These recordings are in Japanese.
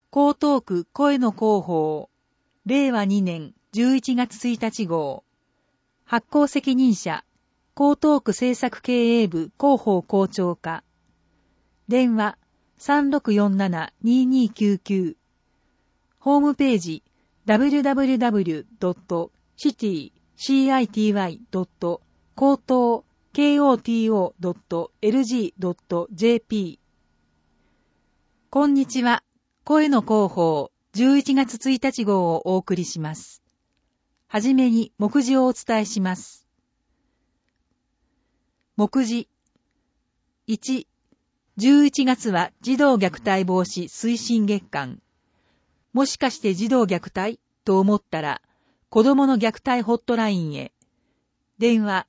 江東区声の広報、令和2年11月1日号。発行責任者、江東区政策経営部広報校長課。電話、3647-2299。ホームページ、www.city.koto.lg.jp。こんにちは。声の広報11月1日号をお送りします。はじめに目次をお伝えします。目次。1、11月は児童虐待防止推進月間。もしかして児童虐待と思ったら、子供の虐待ホットラインへ。電話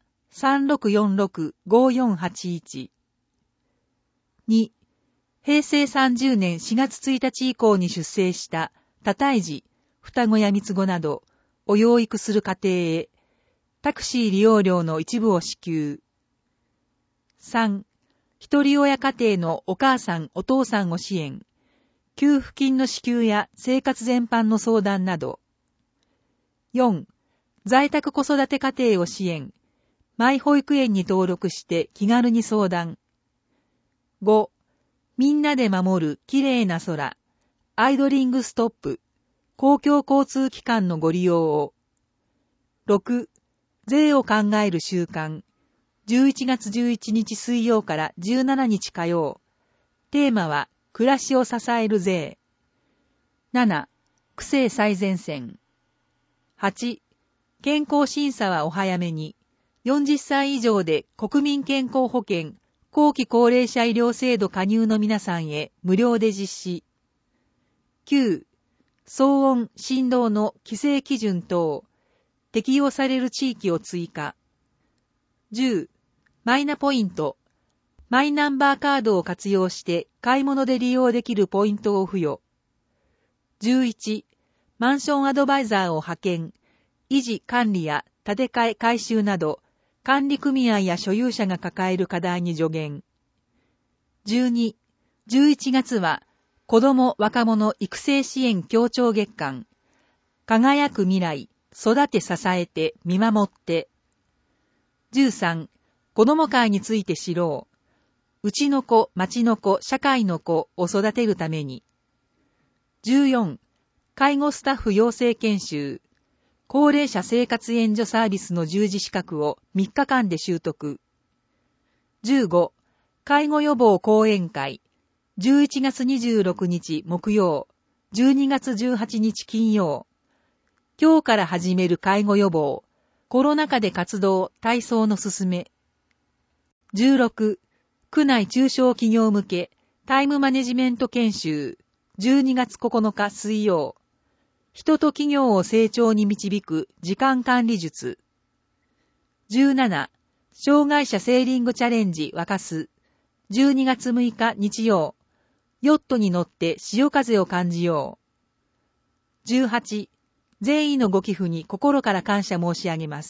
3646-5481。2、平成30年4月1日以降に出生した多胎児、双子や三つ子などを養育する家庭へ、タクシー利用料の一部を支給。3、一人親家庭のお母さんお父さんを支援。給付金の支給や生活全般の相談など。4、在宅子育て家庭を支援。マイ保育園に登録して気軽に相談。5、みんなで守るきれいな空。アイドリングストップ。公共交通機関のご利用を。6、税を考える習慣。11月11日水曜から17日火曜。テーマは、暮らしを支える税。7、区政最前線。8、健康審査はお早めに。40歳以上で国民健康保険、後期高齢者医療制度加入の皆さんへ無料で実施。9、騒音、振動の規制基準等、適用される地域を追加。10、マイナポイント。マイナンバーカードを活用して買い物で利用できるポイントを付与。11、マンションアドバイザーを派遣、維持管理や建て替え改修など、管理組合や所有者が抱える課題に助言。12、11月は子ども若者育成支援協調月間。輝く未来、育て支えて見守って。13、子ども会について知ろう。うちの子、町の子、社会の子を育てるために。14、介護スタッフ養成研修。高齢者生活援助サービスの従事資格を3日間で習得。15、介護予防講演会。11月26日木曜、12月18日金曜。今日から始める介護予防。コロナ禍で活動、体操の進め。16、区内中小企業向けタイムマネジメント研修。12月9日水曜。人と企業を成長に導く時間管理術。17、障害者セーリングチャレンジ若洲。12月6日日曜。ヨットに乗って潮風を感じよう。18、善意のご寄付に心から感謝申し上げます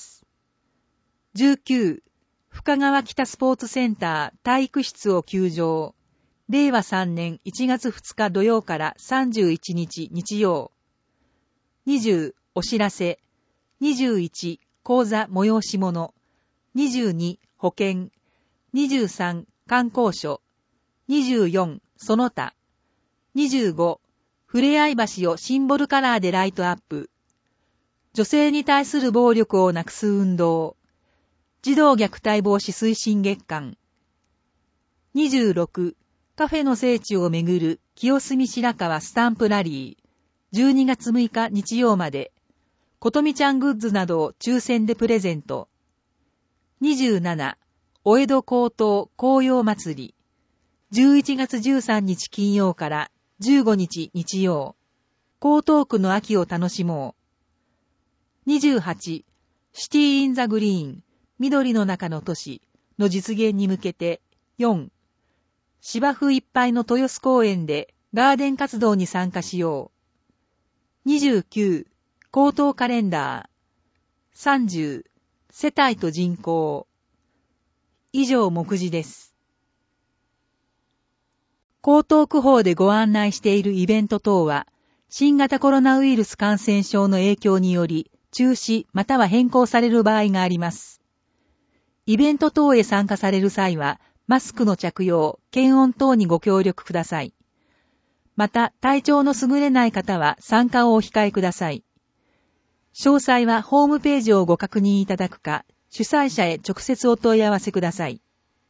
。19、深川北スポーツセンター体育室を休場。令和3年1月2日土曜から31日日曜。20、お知らせ。21、講座催し物。22、保険。23、観光所。24、その他。25、ふれあい橋をシンボルカラーでライトアップ。女性に対する暴力をなくす運動。児童虐待防止推進月間。26、カフェの聖地をめぐる清澄白河スタンプラリー。12月6日日曜まで。ことみちゃんグッズなどを抽選でプレゼント。27、お江戸高等紅葉祭り。11月13日金曜から15日日曜。江東区の秋を楽しもう。28、シティインザグリーン。緑の中の都市の実現に向けて。4、芝生いっぱいの豊洲公園でガーデン活動に参加しよう。29、江東カレンダー。30、世帯と人口。以上目次です。 江東区法でご案内しているイベント等は、新型コロナウイルス感染症の影響により、中止または変更される場合があります。イベント等へ参加される際は、マスクの着用、検温等にご協力ください。また、体調の優れない方は参加をお控えください。詳細はホームページをご確認いただくか、主催者へ直接お問い合わせください。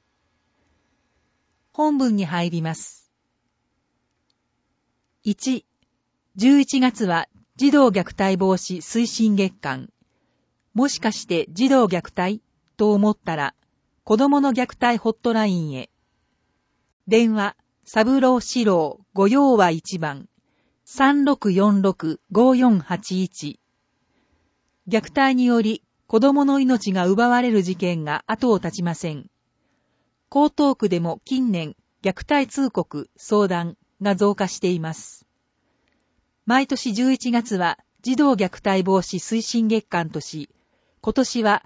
本文に入ります。1、11月は児童虐待防止推進月間。もしかして児童虐待と思ったら、子供の虐待ホットラインへ。電話、三郎四郎御用は1番、3646-5481。虐待により子供の命が奪われる事件が後を絶ちません。江東区でも近年、虐待通告、相談が増加しています。毎年11月は児童虐待防止推進月間とし、今年は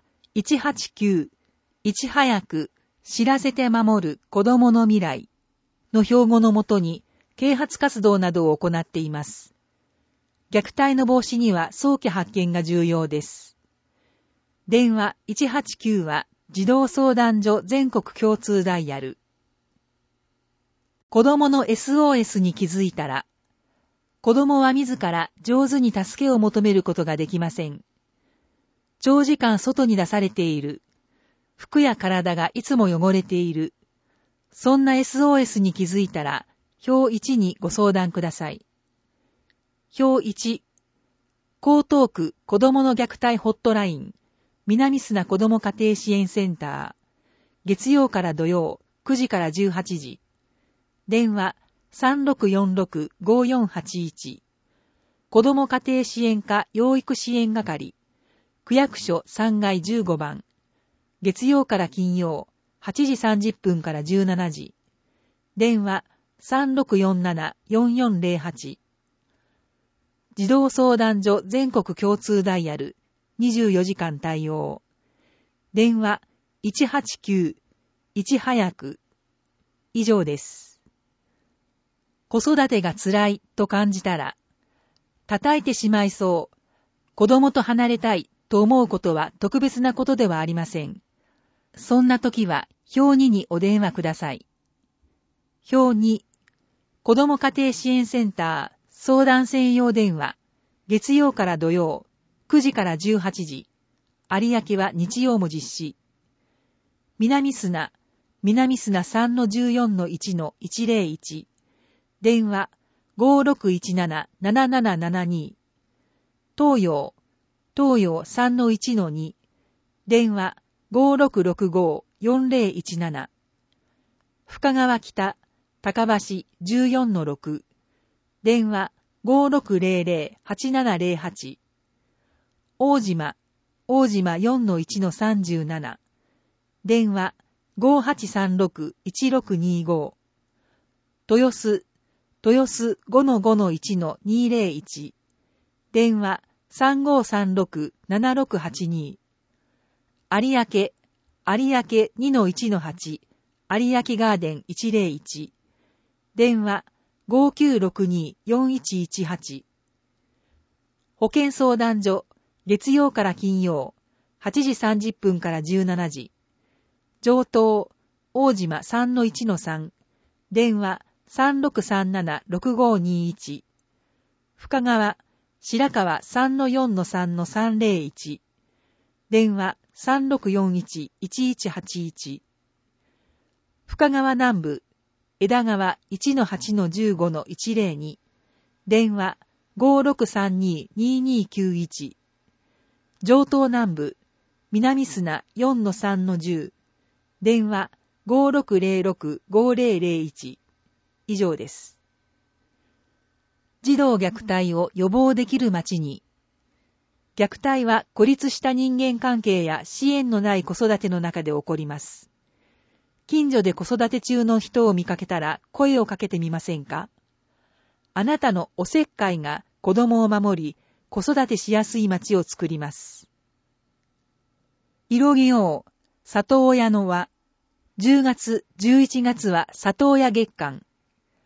189、いち早く知らせて守る子供の未来の標語のもとに啓発活動などを行っています。虐待の防止には早期発見が重要です。電話189は児童相談所全国共通ダイヤル。子供の SOS に気づいたら、子供は自ら上手に助けを求めることができません。長時間外に出されている。服や体がいつも汚れている。そんな SOS に気づいたら、表1にご相談ください。表1、江東区子どもの虐待ホットライン、南砂子ども家庭支援センター、月曜から土曜、9時から18時。電話、3646-5481。子ども家庭支援課養育支援係、区役所3階15番。月曜から金曜、8時30分から17時。電話、3647-4408。児童相談所全国共通ダイヤル、24時間対応。電話、189、いち早く。以上です。子育てが辛いと感じたら、叩いてしまいそう、子供と離れたいと思うことは特別なことではありません。そんな時は、表2にお電話ください。表2、子ども家庭支援センター相談専用電話、月曜から土曜、9時から18時。有明は日曜も実施。南砂 3-14-1-101。電話、5617-7772。東洋 3-1-2。電話、5665-4017。深川北、高橋 14-6。電話、5600-8708。大島 4-1-37。電話、5836-1625。豊洲 5-1-201。電話、3536-7682。有明 2-1-8。有明ガーデン101。電話、5962-4118。保健相談所、月曜から金曜、8時30分から17時。上東、大島 3-1-3。電話、3637-6521。深川、白川 3-4-3-301。電話、3641-1181。深川南部、枝川 1-8-15-102。電話、5632-2291。上東南部、南砂 4-3-10。電話、5606-5001。以上です。児童虐待を予防できる町に。虐待は孤立した人間関係や支援のない子育ての中で起こります。近所で子育て中の人を見かけたら声をかけてみませんか？あなたのおせっかいが子供を守り、子育てしやすい町を作ります。広げよう、里親の輪。10月、11月は里親月間。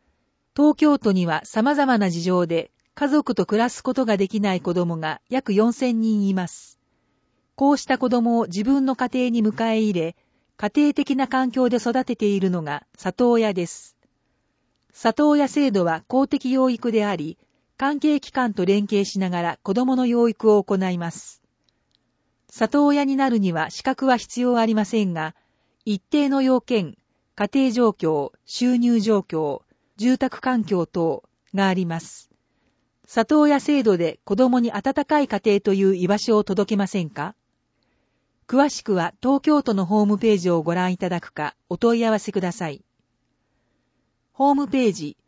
東京都には様々な事情で家族と暮らすことができない子供が約4000人います。こうした子供を自分の家庭に迎え入れ、家庭的な環境で育てているのが里親です。里親制度は公的養育であり、関係機関と連携しながら子供の養育を行います。里親になるには資格は必要ありませんが、一定の要件、家庭状況、収入状況、住宅環境等があります。里親制度で子供に温かい家庭という居場所を届けませんか？詳しくは東京都のホームページをご覧いただくかお問い合わせください。ホームページ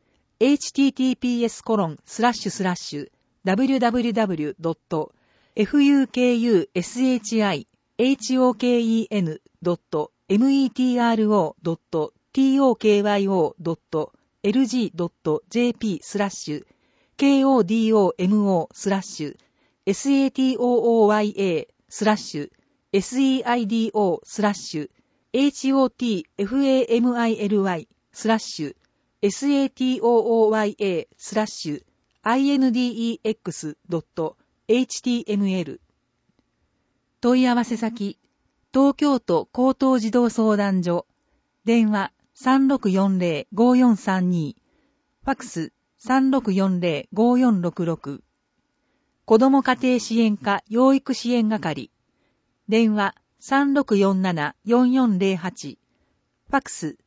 https://www.fukuyu.satoya.index.html 問い合わせ先、東京都高等児童相談所、電話 3640-5432、ファクス 3640-5466、子ども家庭支援課養育支援係、電話 3647-4408、ファクス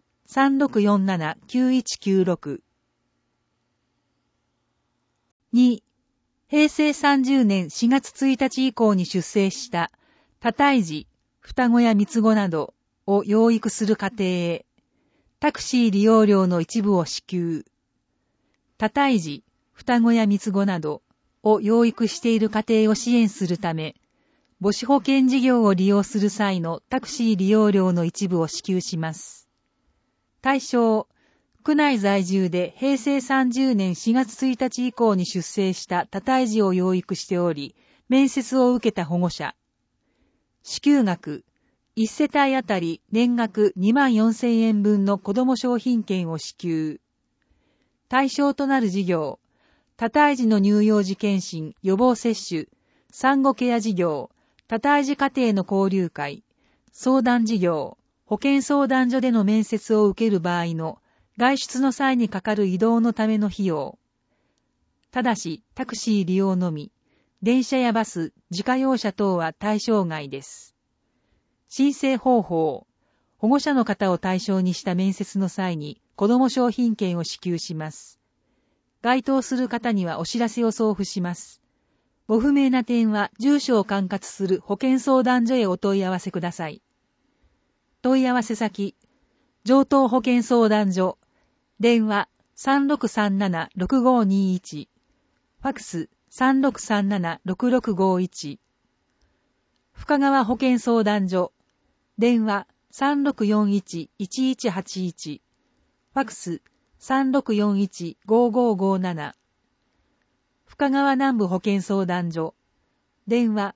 3647-9196。2、平成30年4月1日以降に出生した多胎児、双子や三つ子などを養育する家庭へ、タクシー利用料の一部を支給。多胎児、双子や三つ子などを養育している家庭を支援するため、母子保険事業を利用する際のタクシー利用料の一部を支給します。対象、区内在住で平成30年4月1日以降に出生した多胎児を養育しており、面接を受けた保護者。支給額、1世帯あたり年額24,000円分の子ども商品券を支給。対象となる事業、多胎児の乳幼児検診、予防接種、産後ケア事業、多胎児家庭の交流会、相談事業、保健相談所での面接を受ける場合の外出の際にかかる移動のための費用。ただし、タクシー利用のみ、電車やバス、自家用車等は対象外です。申請方法、保護者の方を対象にした面接の際に子ども商品券を支給します。該当する方にはお知らせを送付します。ご不明な点は住所を管轄する保健相談所へお問い合わせください。問い合わせ先、城東保健相談所、電話 3637-6521、ファクス 3637-6651、深川保健相談所、電話 3641-1181、ファクス 3641-5557、深川南部保健相談所、電話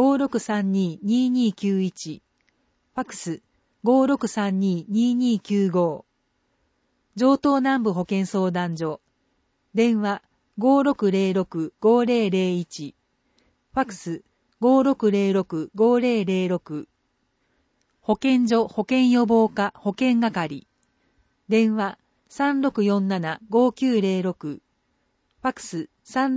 5632-2291、ファクス 5632-2295、城東南部保健相談所、電話 5606-5001、ファクス 5606-5006、保健所保健予防課保健係、電話 3647-5906、ファクス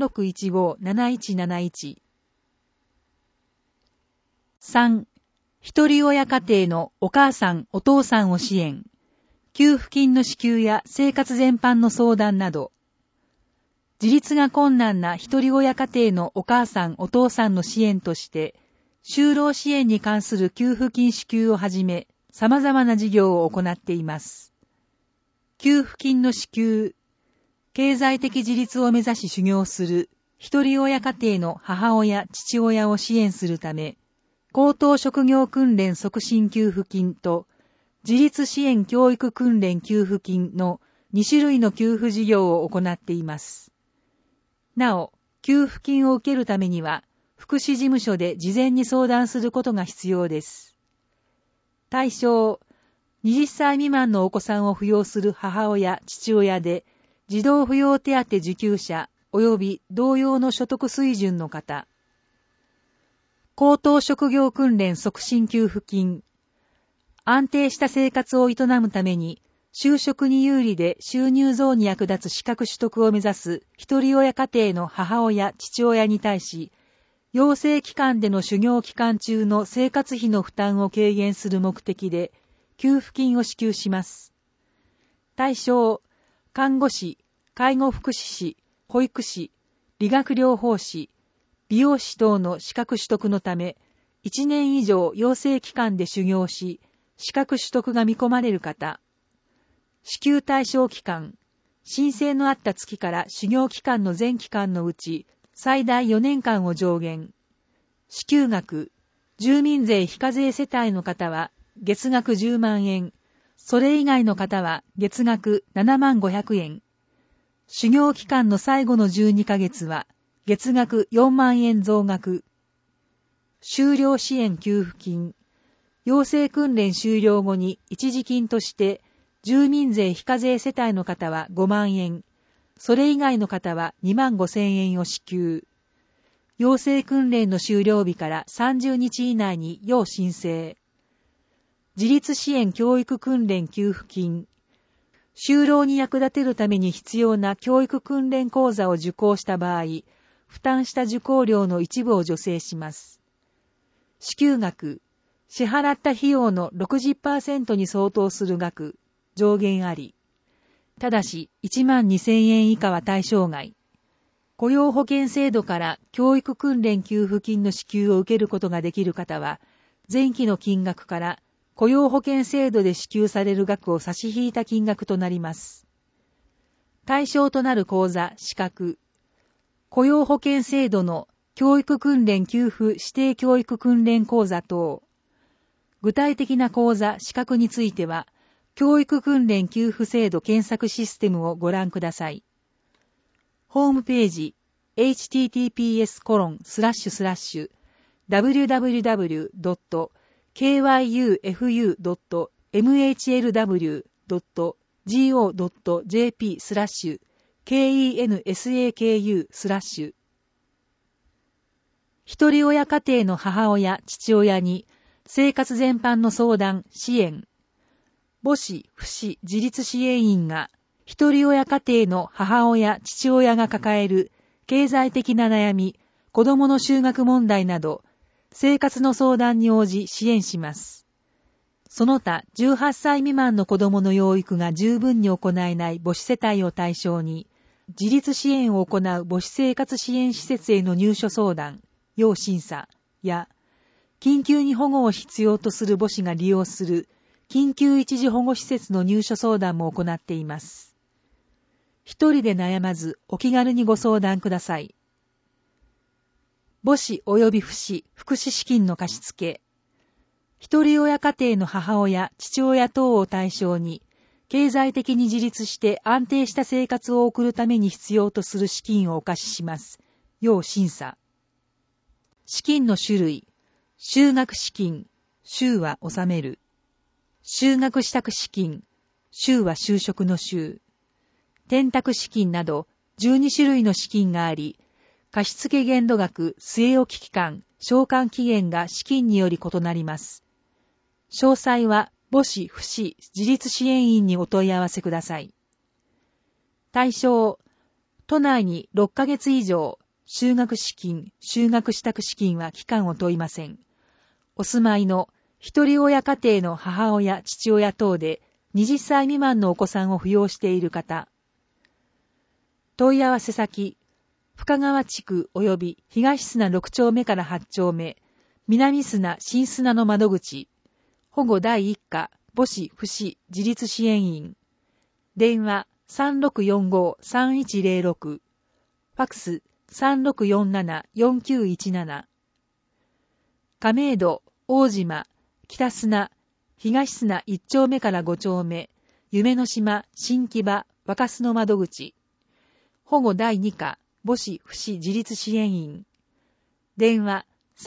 3615-7171。3. 一人親家庭のお母さんお父さんを支援、給付金の支給や生活全般の相談など、自立が困難な一人親家庭のお母さんお父さんの支援として、就労支援に関する給付金支給をはじめ、様々な事業を行っています。給付金の支給、経済的自立を目指し修行する一人親家庭の母親、父親を支援するため、高等職業訓練促進給付金と自立支援教育訓練給付金の2種類の給付事業を行っています。なお、給付金を受けるためには、福祉事務所で事前に相談することが必要です。対象、20歳未満のお子さんを扶養する母親、父親で、 児童扶養手当受給者及び同様の所得水準の方、高等職業訓練促進給付金、安定した生活を営むために、就職に有利で収入増に役立つ資格取得を目指す一人親家庭の母親、父親に対し、養成機関での修行期間中の生活費の負担を軽減する目的で、給付金を支給します。対象、看護師、介護福祉士、保育士、理学療法士、美容師等の資格取得のため、1年以上養成機関で修行し、資格取得が見込まれる方、支給対象期間、申請のあった月から修行期間の全期間のうち、最大4年間を上限。支給額、住民税非課税世帯の方は月額10万円、それ以外の方は月額7万500円。修行期間の最後の12ヶ月は月額4万円増額。修了支援給付金、養成訓練終了後に一時金として住民税非課税世帯の方は5万円、それ以外の方は2万5千円を支給。養成訓練の終了日から30日以内に要申請。自立支援教育訓練給付金。就労に役立てるために必要な教育訓練講座を受講した場合、負担した受講料の一部を助成します。支給額。支払った費用の 60% に相当する額、上限あり。ただし、1万2000円以下は対象外。雇用保険制度から教育訓練給付金の支給を受けることができる方は、前期の金額から雇用保険制度で支給される額を差し引いた金額となります。対象となる講座、資格。雇用保険制度の教育訓練給付指定教育訓練講座等。具体的な講座、資格については、教育訓練給付制度検索システムをご覧ください。ホームページ https://www.kyufu.mhlw.go.jp/kensaku/ 一人親家庭の母親、父親に生活全般の相談、支援。母子、父子、自立支援員が、一人親家庭の母親、父親が抱える経済的な悩み、子供の就学問題など、生活の相談に応じ支援します。その他、18歳未満の子供の養育が十分に行えない母子世帯を対象に、自立支援を行う母子生活支援施設への入所相談、要審査や、緊急に保護を必要とする母子が利用する緊急一時保護施設の入所相談も行っています。一人で悩まずお気軽にご相談ください。母子及び父子福祉資金の貸付。一人親家庭の母親、父親等を対象に、経済的に自立して安定した生活を送るために必要とする資金をお貸しします。要審査。資金の種類。就学資金、就は納める。就学支度資金、就は就職の就。転託資金など12種類の資金があり、貸付限度額、据え置き期間、償還期限が資金により異なります。詳細は母子、父子、自立支援員にお問い合わせください。対象、都内に6ヶ月以上、就学資金、就学支度資金は期間を問いません。お住まいの一人親家庭の母親、父親等で20歳未満のお子さんを扶養している方。問い合わせ先、深川地区及び東砂6丁目から8丁目、南砂新砂の窓口、保護第一課、母子、父子、自立支援員。電話3645-3106。ファクス3647-4917。亀戸、大島、北砂、東砂1丁目から5丁目、夢の島、新木場、若洲の窓口。保護第2課、母子、父子自立支援員。電話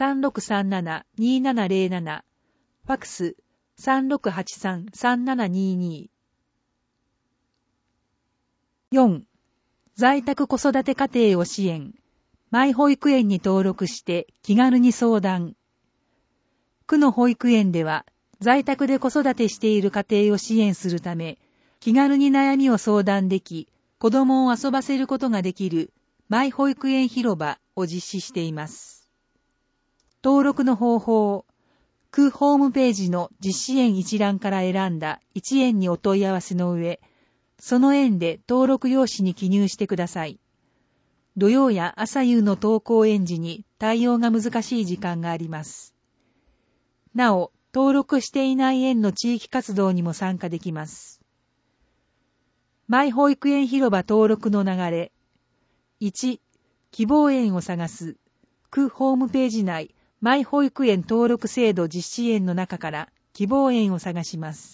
3637-2707。ファクス3683-3722。4. 在宅子育て家庭を支援、マイ保育園に登録して気軽に相談。区の保育園では、在宅で子育てしている家庭を支援するため、気軽に悩みを相談でき、子供を遊ばせることができるマイ保育園広場を実施しています。登録の方法、区ホームページの実施園一覧から選んだ1園にお問い合わせの上、その園で登録用紙に記入してください。土曜や朝夕の登校園時に対応が難しい時間があります。なお、登録していない園の地域活動にも参加できます。マイ保育園広場登録の流れ。1、希望園を探す。区ホームページ内、マイ保育園登録制度実施園の中から希望園を探します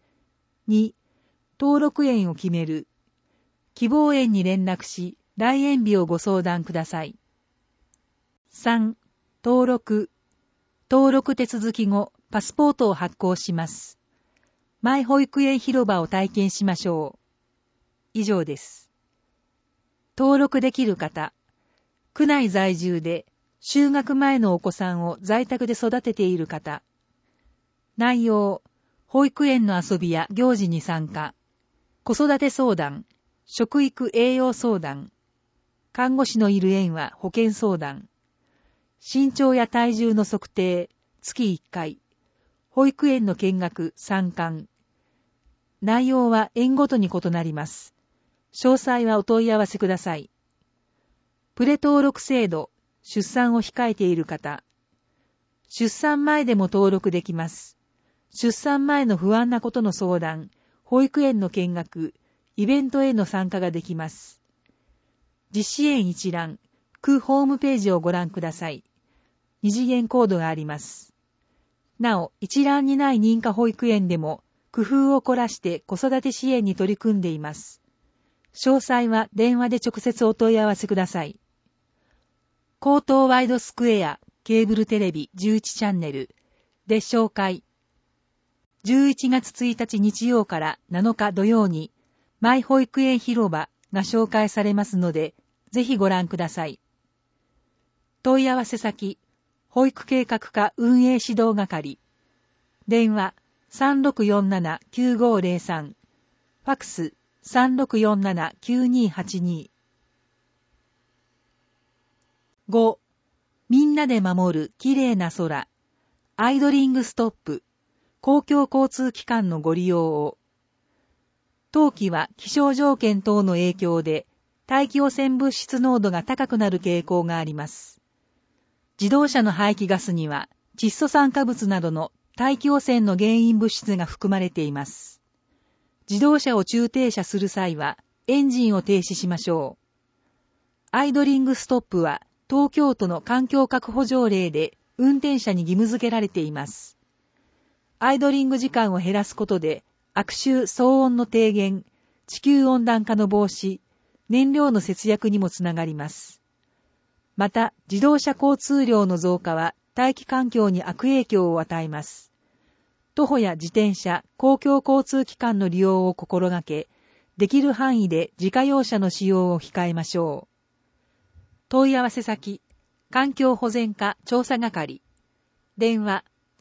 。2、登録園を決める。希望園に連絡し、来園日をご相談ください。3、登録。登録手続き後、パスポートを発行します。マイ保育園広場を体験しましょう。以上です。登録できる方、区内在住で就学前のお子さんを在宅で育てている方。内容、保育園の遊びや行事に参加。子育て相談、食育栄養相談。看護師のいる園は保健相談。身長や体重の測定、月1回。保育園の見学、参観。内容は園ごとに異なります。詳細はお問い合わせください。プレ登録制度、出産を控えている方。出産前でも登録できます。出産前の不安なことの相談、保育園の見学、イベントへの参加ができます。実施園一覧、区ホームページをご覧ください。二次元コードがあります。なお、一覧にない認可保育園でも、工夫を凝らして子育て支援に取り組んでいます。詳細は電話で直接お問い合わせください。江東ワイドスクエアケーブルテレビ11チャンネルで紹介。11月1日日曜から7日土曜にマイ保育園広場が紹介されますので、ぜひご覧ください。問い合わせ先、保育計画課運営指導係。電話3647-9503。ファクス3647-9282。5. みんなで守るきれいな空。アイドリングストップ。公共交通機関のご利用を。冬季は気象条件等の影響で大気汚染物質濃度が高くなる傾向があります。自動車の排気ガスには窒素酸化物などの大気汚染の原因物質が含まれています。自動車を駐停車する際はエンジンを停止しましょう。アイドリングストップは東京都の環境確保条例で運転者に義務付けられています。アイドリング時間を減らすことで悪臭騒音の低減、地球温暖化の防止、燃料の節約にもつながります。また、自動車交通量の増加は大気環境に悪影響を与えます。徒歩や自転車、公共交通機関の利用を心がけ、できる範囲で自家用車の使用を控えましょう。問い合わせ先、環境保全課調査係。電話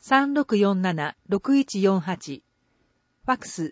3647-6148。ファクス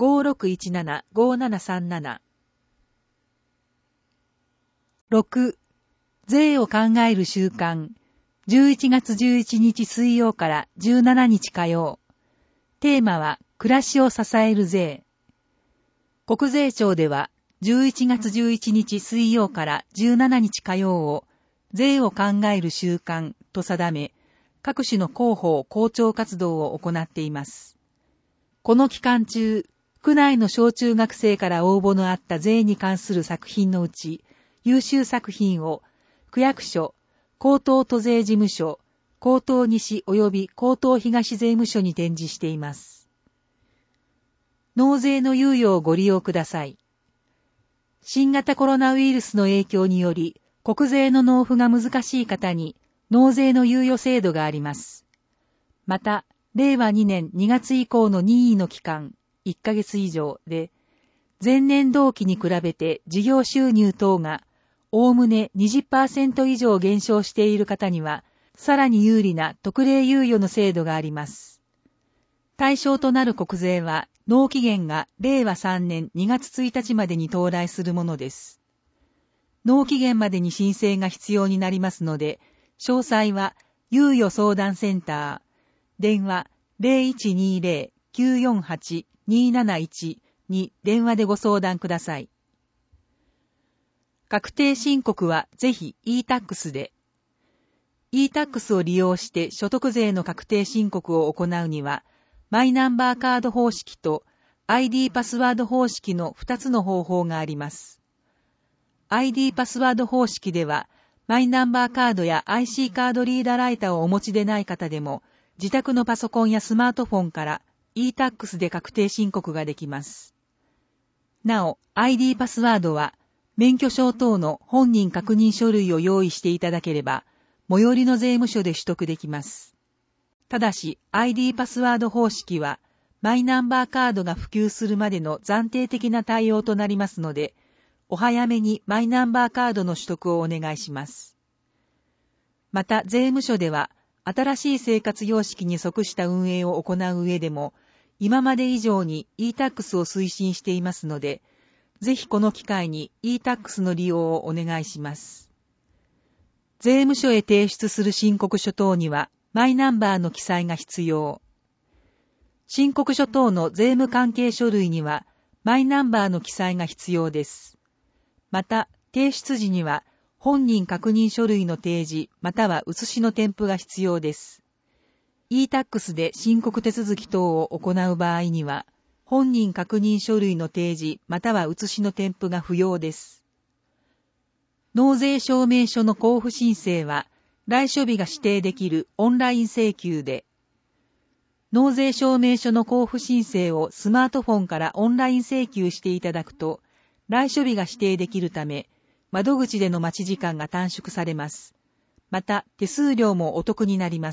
5617-5737。6. 税を考える習慣。11月11日水曜から17日火曜。テーマは暮らしを支える税。国税庁では11月11日水曜から17日火曜を税を考える習慣と定め、各種の広報・公聴活動を行っています。この期間中、区内の小中学生から応募のあった税に関する作品のうち、優秀作品を区役所、江東都税事務所、江東西及び江東東税務署に展示しています。納税の猶予をご利用ください。新型コロナウイルスの影響により、国税の納付が難しい方に納税の猶予制度があります。また、令和2年2月以降の任意の期間、1ヶ月以上で、 前年同期に比べて事業収入等がおおむね 20% 以上減少している方には、さらに有利な特例猶予の制度があります。対象となる国税は、納期限が令和3年2月1日までに到来するものです。納期限までに申請が必要になりますので、詳細は猶予相談センター、電話 0120-948-271 に電話でご相談ください。確定申告はぜひ e-tax で。e-tax を利用して所得税の確定申告を行うには、マイナンバーカード方式と ID パスワード方式の2つの方法があります。ID パスワード方式では、マイナンバーカードや IC カードリーダーライターをお持ちでない方でも、自宅のパソコンやスマートフォンから e-tax で確定申告ができます。なお、ID パスワードは、免許証等の本人確認書類を用意していただければ、最寄りの税務署で取得できます。ただし、ID パスワード方式は、マイナンバーカードが普及するまでの暫定的な対応となりますので、お早めにマイナンバーカードの取得をお願いします。また、税務署では、新しい生活様式に即した運営を行う上でも、今まで以上に e-tax を推進していますので、ぜひこの機会に e-tax の利用をお願いします。税務署へ提出する申告書等には、マイナンバーの記載が必要。申告書等の税務関係書類には、マイナンバーの記載が必要です。また、提出時には、本人確認書類の提示、または写しの添付が必要です。e-tax で申告手続き等を行う場合には、本人確認書類の提示、または写しの添付が不要です。納税証明書の交付申請は、来所日が指定できるオンライン請求で、納税証明書の交付申請をスマートフォンからオンライン請求していただくと、来所日が指定できるため、窓口での待ち時間が短縮されます。また、手数料もお得になります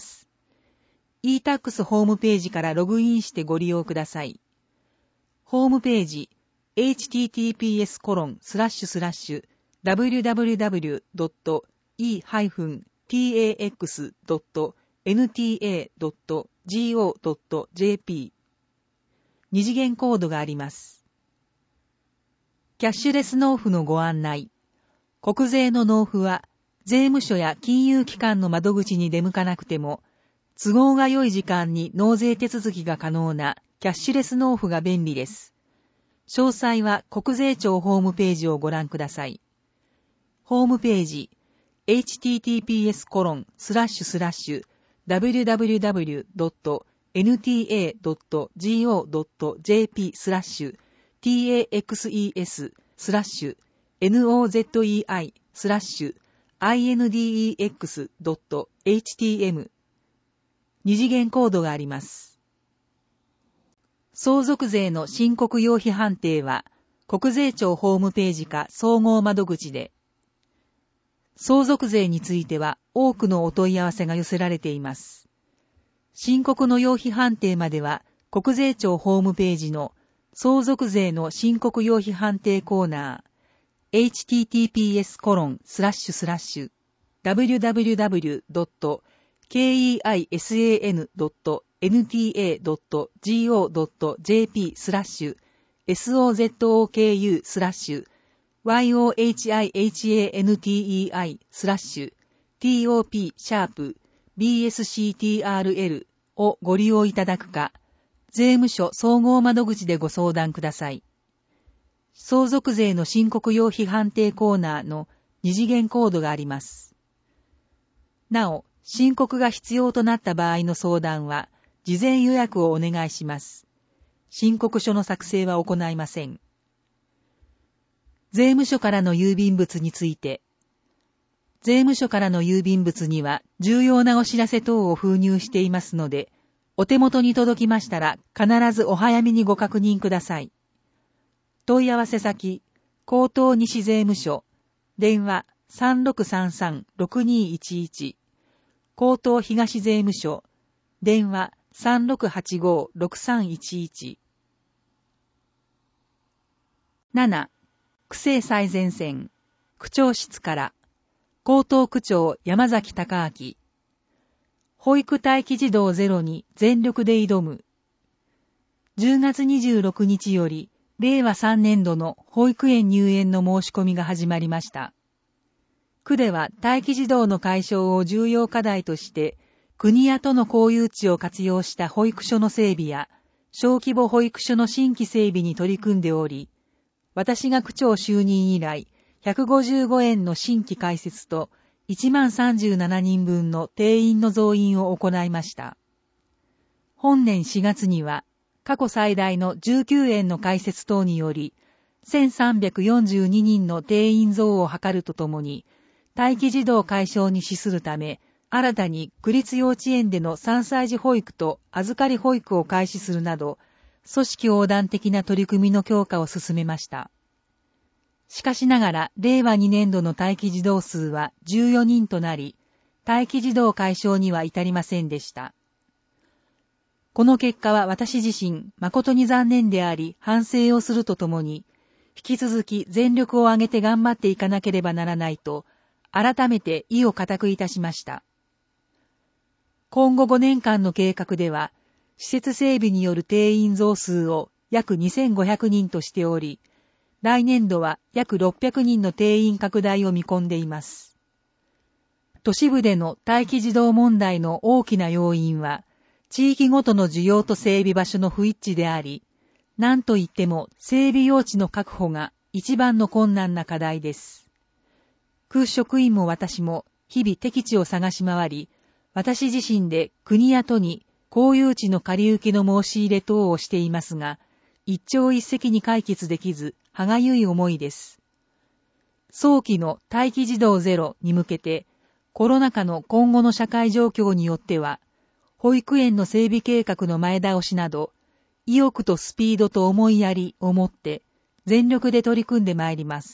。e-tax ホームページからログインしてご利用ください。ホームページ、https://www.e-tax.nta.go.jp 二次元コードがあります。キャッシュレス納付のご案内。国税の納付は、税務署や金融機関の窓口に出向かなくても、都合が良い時間に納税手続きが可能なキャッシュレス納付が便利です。詳細は国税庁ホームページをご覧ください。ホームページ、https://www.nta.go.jp/taxes/index.htm 二次元コードがあります。相続税の申告要否判定は、国税庁ホームページか総合窓口で、相続税については多くのお問い合わせが寄せられています。申告の要否判定までは、国税庁ホームページの相続税の申告要否判定コーナー、www.keisan.nta.go.jp/sozoku/yohantei/top-bsctrl をご利用いただくか、税務署総合窓口でご相談ください。相続税の申告要否判定コーナーの二次元コードがあります。なお、申告が必要となった場合の相談は、事前予約をお願いします。申告書の作成は行いません。税務署からの郵便物について、税務署からの郵便物には重要なお知らせ等を封入していますので、お手元に届きましたら必ずお早めにご確認ください。問い合わせ先、江東西税務署、電話 3633-6211、江東東税務署、電話 3685-6311 7、区政最前線、区長室から、江東区長山崎隆明、保育待機児童ゼロに全力で挑む。10月26日より、令和3年度の保育園入園の申し込みが始まりました。区では待機児童の解消を重要課題として、国や都の公有地を活用した保育所の整備や、小規模保育所の新規整備に取り組んでおり、私が区長就任以来、155園の新規開設と、1037人分の定員の増員を行いました。本年4月には、過去最大の19園の開設等により、1342人の定員増を図るとともに、待機児童解消に資するため、新たに区立幼稚園での3歳児保育と預かり保育を開始するなど、組織横断的な取り組みの強化を進めました。しかしながら、令和2年度の待機児童数は14人となり、待機児童解消には至りませんでした。この結果は私自身、誠に残念であり、反省をするとともに、引き続き全力を挙げて頑張っていかなければならないと、改めて意を固くいたしました。今後5年間の計画では、施設整備による定員増数を約2500人としており、来年度は約600人の定員拡大を見込んでいます。都市部での待機児童問題の大きな要因は、地域ごとの需要と整備場所の不一致であり、何といっても整備用地の確保が一番の困難な課題です。区職員も私も日々適地を探し回り、私自身で国や都に公有地の借り受けの申し入れ等をしていますが、一朝一夕に解決できず、歯がゆい思いです。早期の待機児童ゼロに向けて、コロナ禍の今後の社会状況によっては、保育園の整備計画の前倒しなど、意欲とスピードと思いやりをもって、全力で取り組んでまいります。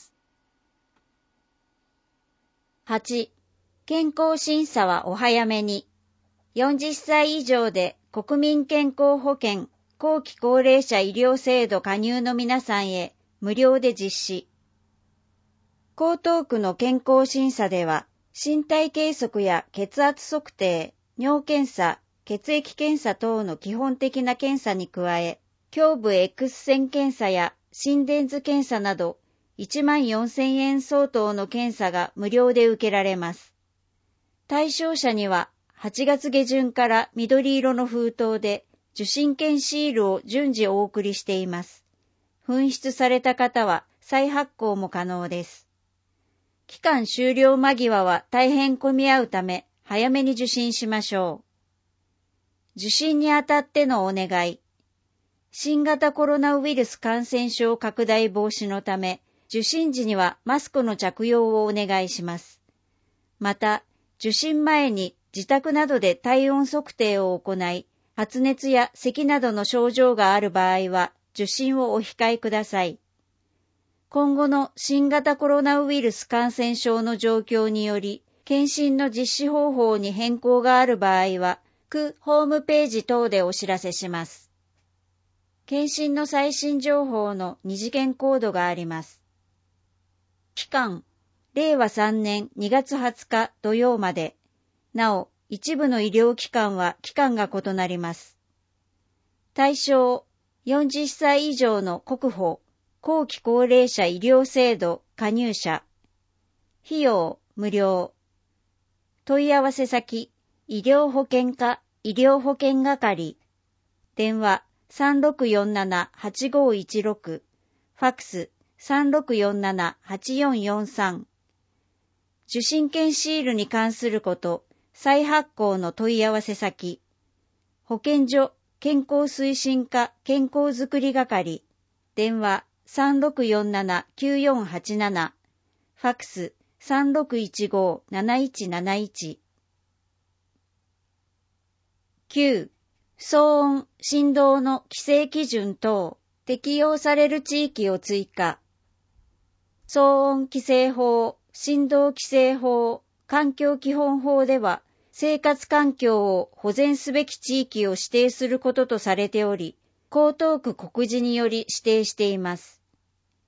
8. 健康審査はお早めに。40歳以上で国民健康保険後期高齢者医療制度加入の皆さんへ無料で実施。江東区の健康審査では、身体計測や血圧測定、尿検査、血液検査等の基本的な検査に加え、胸部 X 線検査や心電図検査など、14,000円相当の検査が無料で受けられます。対象者には、8月下旬から緑色の封筒で受診券シールを順次お送りしています。紛失された方は再発行も可能です。期間終了間際は大変混み合うため、早めに受診しましょう。受診にあたってのお願い。新型コロナウイルス感染症拡大防止のため、受診時にはマスクの着用をお願いします。また、受診前に自宅などで体温測定を行い、発熱や咳などの症状がある場合は、受診をお控えください。今後の新型コロナウイルス感染症の状況により、検診の実施方法に変更がある場合は、区ホームページ等でお知らせします。検診の最新情報の二次元コードがあります。期間、令和3年2月20日土曜まで。なお、一部の医療機関は期間が異なります。対象、40歳以上の国保、後期高齢者医療制度加入者。費用、無料。問い合わせ先、医療保険課、医療保険係。電話、3647-8516。ファックス、3647-8443。受診券シールに関すること、再発行の問い合わせ先。保健所、健康推進課、健康づくり係。電話、3647-9487。ファックス、3615-7171。9. 騒音・振動の規制基準等、適用される地域を追加。騒音規制法、振動規制法、環境基本法では、生活環境を保全すべき地域を指定することとされており、江東区告示により指定しています。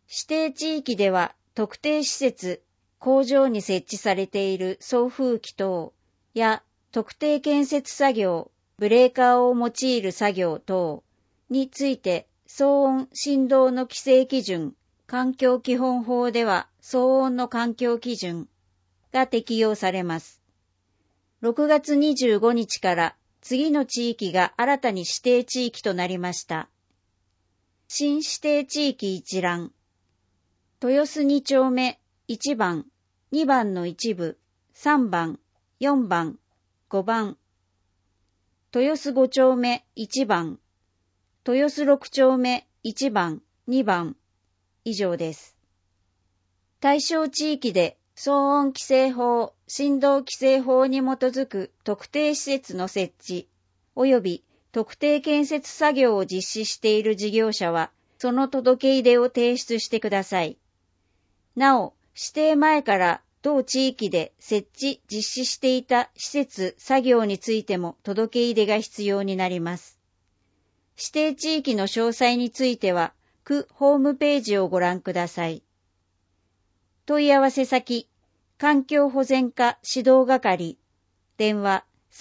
指定地域では特定施設、工場に設置されている送風機等や特定建設作業、ブレーカーを用いる作業等について騒音・振動の規制基準、環境基本法では騒音の環境基準が適用されます。6月25日から次の地域が新たに指定地域となりました。新指定地域一覧。豊洲2丁目1番、2番の一部、3番、4番、5番。豊洲5丁目1番、豊洲6丁目1番、2番。以上です。対象地域で騒音規制法、振動規制法に基づく特定施設の設置、及び特定建設作業を実施している事業者は、その届け出を提出してください。なお、指定前から同地域で設置・実施していた施設・作業についても届け出が必要になります。指定地域の詳細については、区ホームページをご覧ください。問い合わせ先、環境保全課指導係、電話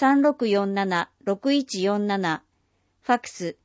3647-6147、ファクス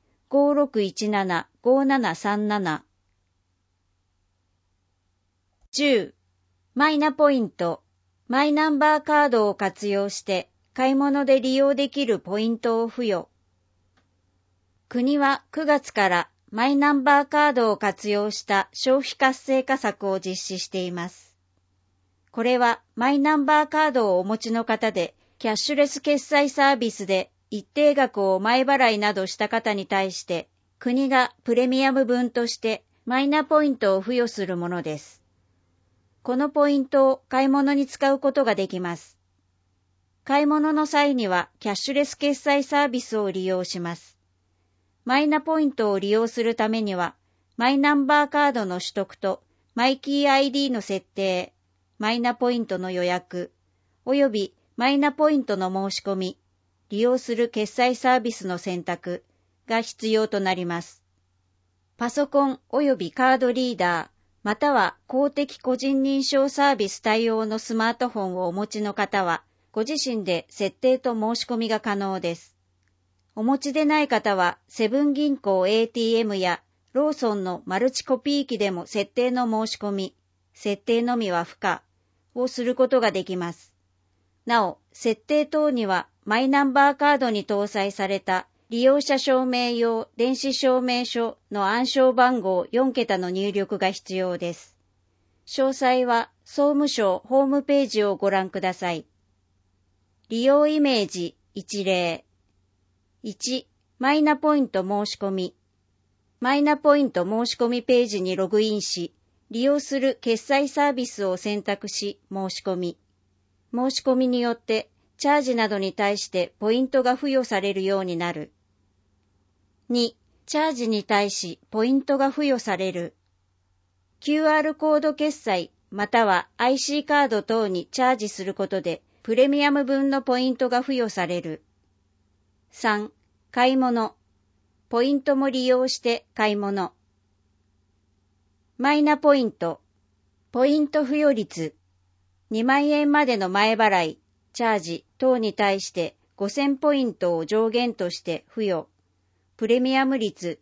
5617-5737。10. マイナポイント、マイナンバーカードを活用して買い物で利用できるポイントを付与。国は9月からマイナンバーカードを活用した消費活性化策を実施しています。これはマイナンバーカードをお持ちの方でキャッシュレス決済サービスで一定額を前払いなどした方に対して国がプレミアム分としてマイナポイントを付与するものです。このポイントを買い物に使うことができます。買い物の際にはキャッシュレス決済サービスを利用します。マイナポイントを利用するためには、マイナンバーカードの取得とマイキー ID の設定、マイナポイントの予約、およびマイナポイントの申し込み、利用する決済サービスの選択が必要となります。パソコンおよびカードリーダー、または公的個人認証サービス対応のスマートフォンをお持ちの方は、ご自身で設定と申し込みが可能です。お持ちでない方は、セブン銀行 ATM やローソンのマルチコピー機でも設定の申し込み、設定のみは不可をすることができます。なお、設定等にはマイナンバーカードに搭載された利用者証明用電子証明書の暗証番号4桁の入力が必要です。詳細は総務省ホームページをご覧ください。利用イメージ一例。1、マイナポイント申し込み。マイナポイント申し込みページにログインし、利用する決済サービスを選択し申し込み。申し込みによってチャージなどに対してポイントが付与されるようになる。2、チャージに対しポイントが付与される。QR コード決済または IC カード等にチャージすることでプレミアム分のポイントが付与される。3、買い物。ポイントも利用して買い物。マイナポイント。ポイント付与率。2万円までの前払い、チャージ等に対して5000ポイントを上限として付与。プレミアム率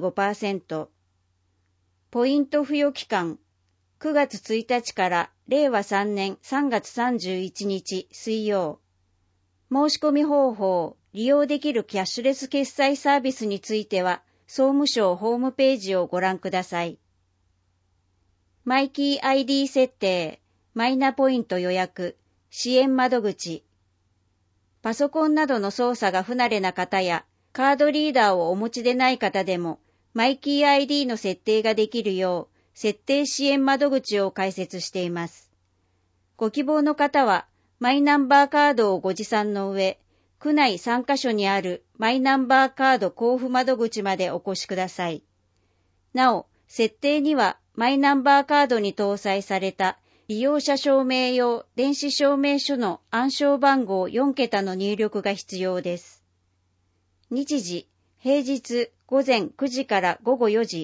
25%。ポイント付与期間。9月1日から令和3年3月31日水曜。申し込み方法、利用できるキャッシュレス決済サービスについては、総務省ホームページをご覧ください。マイキー ID 設定、マイナポイント予約、支援窓口。パソコンなどの操作が不慣れな方や、カードリーダーをお持ちでない方でも、マイキー ID の設定ができるよう、設定支援窓口を開設しています。ご希望の方は、マイナンバーカードをご持参の上、区内3カ所にあるマイナンバーカード交付窓口までお越しください。なお、設定にはマイナンバーカードに搭載された利用者証明用電子証明書の暗証番号4桁の入力が必要です。日時、平日午前9時から午後4時、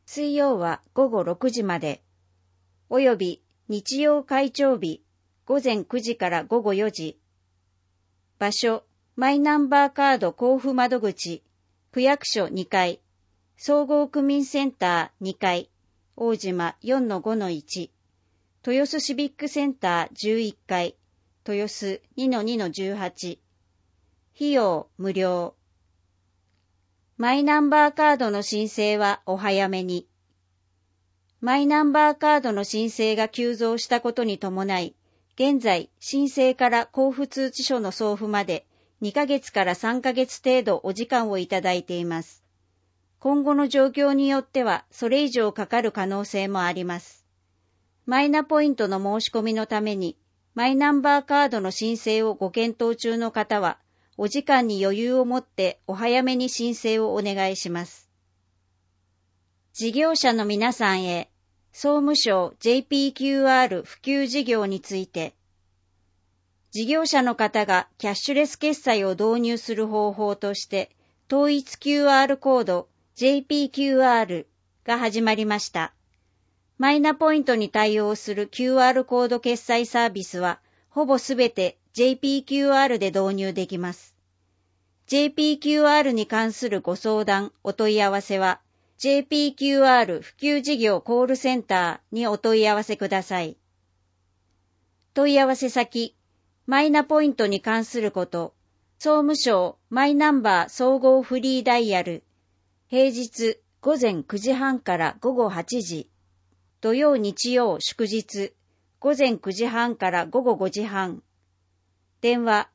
水曜は午後6時まで、および日曜開帳日午前9時から午後4時。場所、マイナンバーカード交付窓口、区役所2階、総合区民センター2階、大島 4-5-1、豊洲シビックセンター11階、豊洲 2-2-18。費用無料。マイナンバーカードの申請はお早めに。マイナンバーカードの申請が急増したことに伴い、現在申請から交付通知書の送付まで2ヶ月から3ヶ月程度お時間をいただいています。今後の状況によってはそれ以上かかる可能性もあります。マイナポイントの申し込みのために、マイナンバーカードの申請をご検討中の方は、お時間に余裕を持ってお早めに申請をお願いします。事業者の皆さんへ、総務省 JPQR 普及事業について、事業者の方がキャッシュレス決済を導入する方法として、統一 QR コード JPQR が始まりました。マイナポイントに対応する QR コード決済サービスは、ほぼすべて JPQR で導入できます。JPQR に関するご相談、お問い合わせは、JPQR 普及事業コールセンターにお問い合わせください。問い合わせ先、マイナポイントに関すること、総務省マイナンバー総合フリーダイヤル、平日午前9時半から午後8時、土曜日曜祝日、午前9時半から午後5時半、電話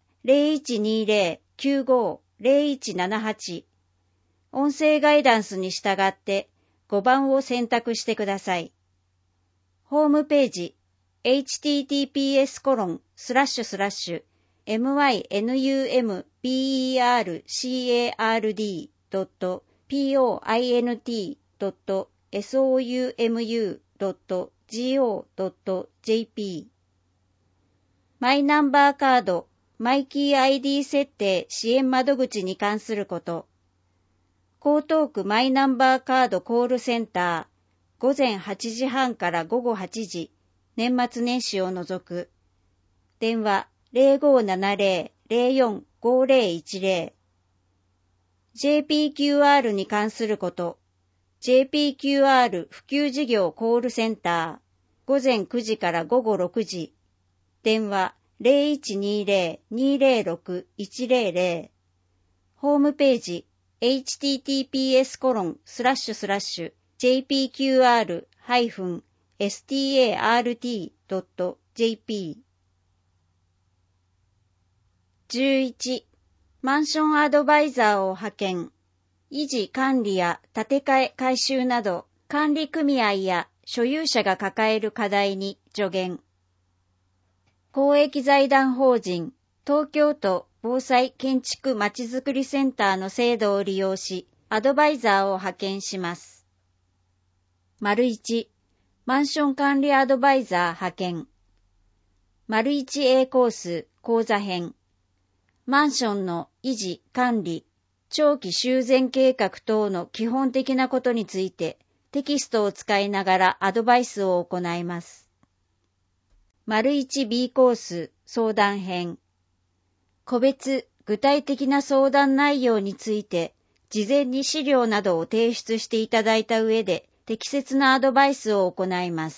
0120-95-0178、音声ガイダンスに従って5番を選択してください。ホームページ https://mynmberd.soum.go.jp マイナンバーカードマイキー ID 設定支援窓口に関すること、江東区マイナンバーカードコールセンター、午前8時半から午後8時、年末年始を除く。電話 0570-045010。JPQR に関すること、JPQR 普及事業コールセンター、午前9時から午後6時。電話 0120-206-100。ホームページhttps://jpqr-start.jp 11. マンションアドバイザーを派遣、維持管理や建て替え改修など管理組合や所有者が抱える課題に助言。公益財団法人東京都防災建築まちづくりセンターの制度を利用し、アドバイザーを派遣します。1. マンション管理アドバイザー派遣。1A コース講座編。マンションの維持・管理、長期修繕計画等の基本的なことについてテキストを使いながらアドバイスを行います。1B コース相談編。個別具体的な相談内容について事前に資料などを提出していただいた上で適切なアドバイスを行います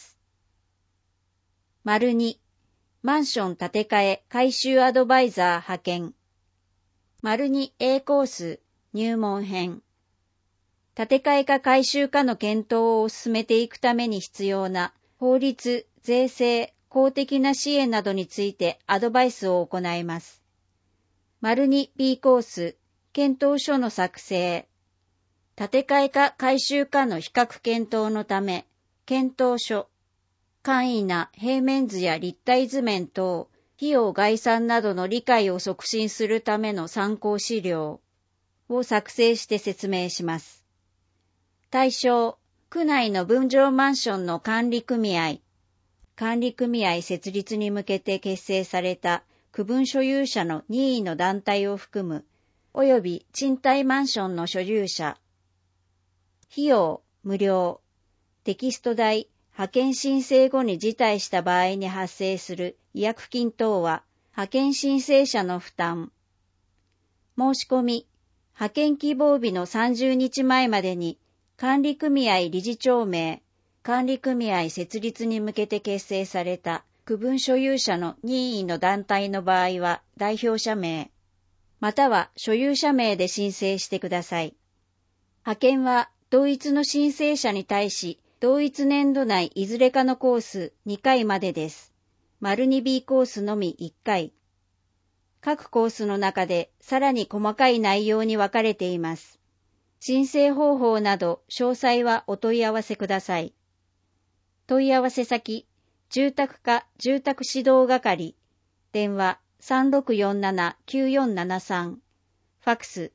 。2. マンション建て替え改修アドバイザー派遣。2A コース入門編。建て替えか改修かの検討を進めていくために必要な法律、税制、公的な支援などについてアドバイスを行います。2B コース検討書の作成。建て替えか改修かの比較検討のため、検討書、簡易な平面図や立体図面等、費用概算などの理解を促進するための参考資料を作成して説明します。対象、区内の分譲マンションの管理組合設立に向けて結成された区分所有者の任意の団体を含む、及び賃貸マンションの所有者。費用無料。テキスト代、派遣申請後に辞退した場合に発生する違約金等は、派遣申請者の負担。申し込み、派遣希望日の30日前までに、管理組合理事長名、管理組合設立に向けて結成された区分所有者の任意の団体の場合は代表者名、または所有者名で申請してください。派遣は同一の申請者に対し、同一年度内いずれかのコース2回までです。2B コースのみ1回。各コースの中でさらに細かい内容に分かれています。申請方法など詳細はお問い合わせください。問い合わせ先、住宅課住宅指導係、電話3647-9473、ファクス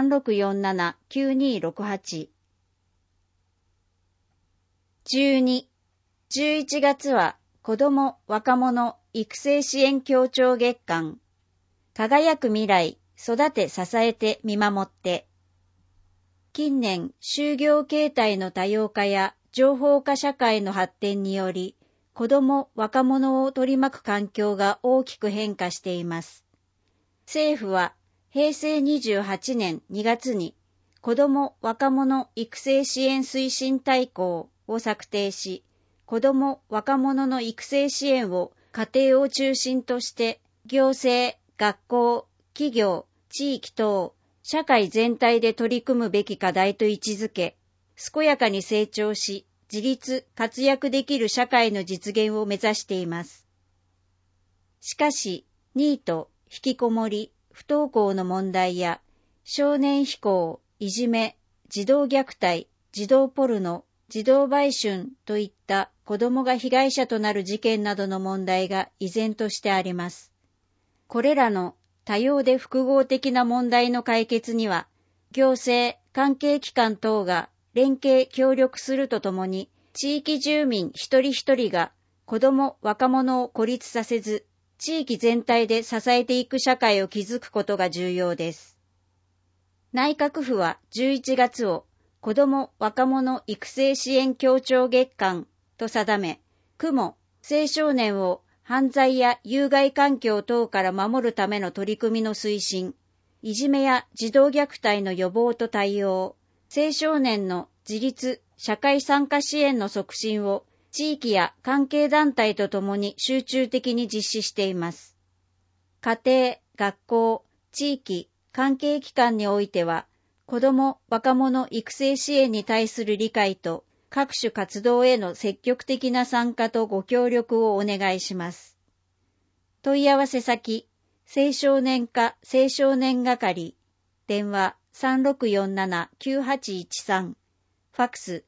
3647-9268。12、11月は子ども・若者育成支援協調月間。輝く未来、育て支えて見守って。近年、就業形態の多様化や情報化社会の発展により、子ども・若者を取り巻く環境が大きく変化しています。政府は平成28年2月に子ども・若者育成支援推進大綱を策定し、子ども・若者の育成支援を家庭を中心として行政、学校、企業、地域等、社会全体で取り組むべき課題と位置づけ、健やかに成長し、自立、活躍できる社会の実現を目指しています。しかし、ニート、引きこもり、不登校の問題や、少年非行、いじめ、児童虐待、児童ポルノ、児童売春といった子どもが被害者となる事件などの問題が依然としてあります。これらの多様で複合的な問題の解決には、行政、関係機関等が連携協力するとともに、地域住民一人一人が子ども・若者を孤立させず、地域全体で支えていく社会を築くことが重要です。内閣府は11月を子ども・若者育成支援協調月間と定め、区も青少年を犯罪や有害環境等から守るための取り組みの推進、いじめや児童虐待の予防と対応、青少年の自立、社会参加支援の促進を地域や関係団体とともに集中的に実施しています。家庭、学校、地域、関係機関においては、子ども・若者育成支援に対する理解と各種活動への積極的な参加とご協力をお願いします。問い合わせ先、青少年課青少年係、電話3647-9813、ファクス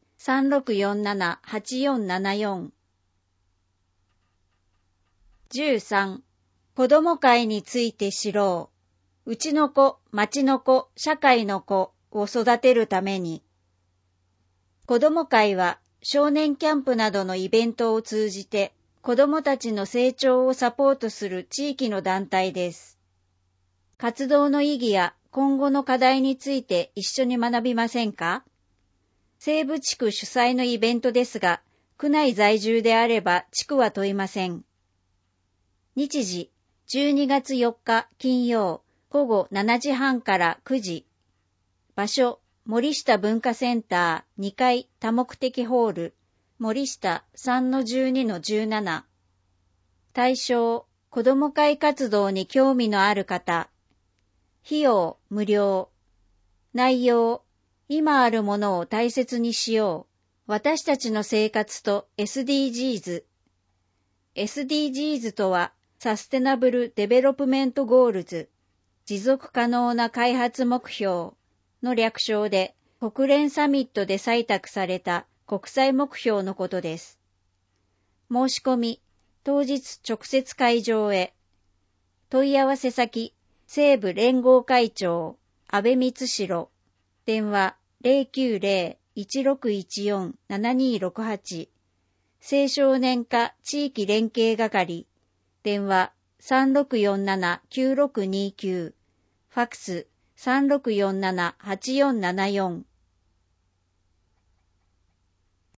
3647-8474。13、子ども会について知ろう。うちの子、町の子、社会の子を育てるために。子ども会は少年キャンプなどのイベントを通じて子どもたちの成長をサポートする地域の団体です。活動の意義や今後の課題について一緒に学びませんか？西部地区主催のイベントですが、区内在住であれば地区は問いません。日時、12月4日金曜午後7時半から9時。場所、森下文化センター2階多目的ホール、森下 3-12-17。対象、子ども会活動に興味のある方。費用、無料。内容、今あるものを大切にしよう。私たちの生活と SDGs。SDGs とは、サステナブル・デベロップメント・ゴールズ、持続可能な開発目標の略称で、国連サミットで採択された国際目標のことです。申し込み、当日直接会場へ。問い合わせ先、西部連合会長、安倍光代。電話090-1614-7268。青少年課地域連携係。電話3647-9629。ファクス3647-8474。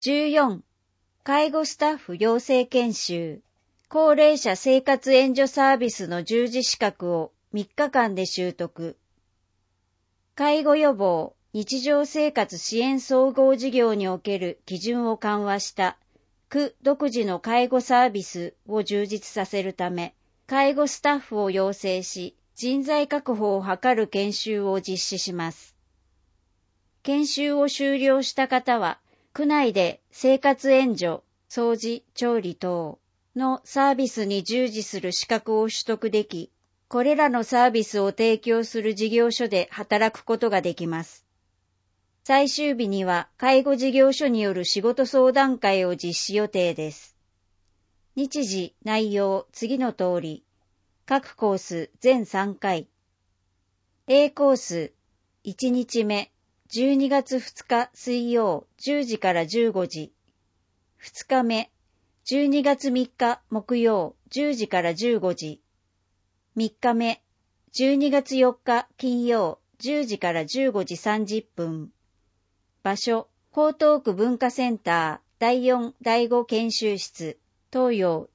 14、介護スタッフ養成研修、高齢者生活援助サービスの従事資格を3日間で習得。介護予防、日常生活支援総合事業における基準を緩和した区独自の介護サービスを充実させるため、介護スタッフを養成し、人材確保を図る研修を実施します。研修を修了した方は、区内で生活援助、掃除、調理等のサービスに従事する資格を取得でき、これらのサービスを提供する事業所で働くことができます。最終日には介護事業所による仕事相談会を実施予定です。日時、内容、次の通り。各コース全3回。A コース、1日目、12月2日水曜10時から15時。2日目、12月3日木曜10時から15時。3日目、12月4日金曜10時から15時30分。場所、江東区文化センター第4第5研修室、東洋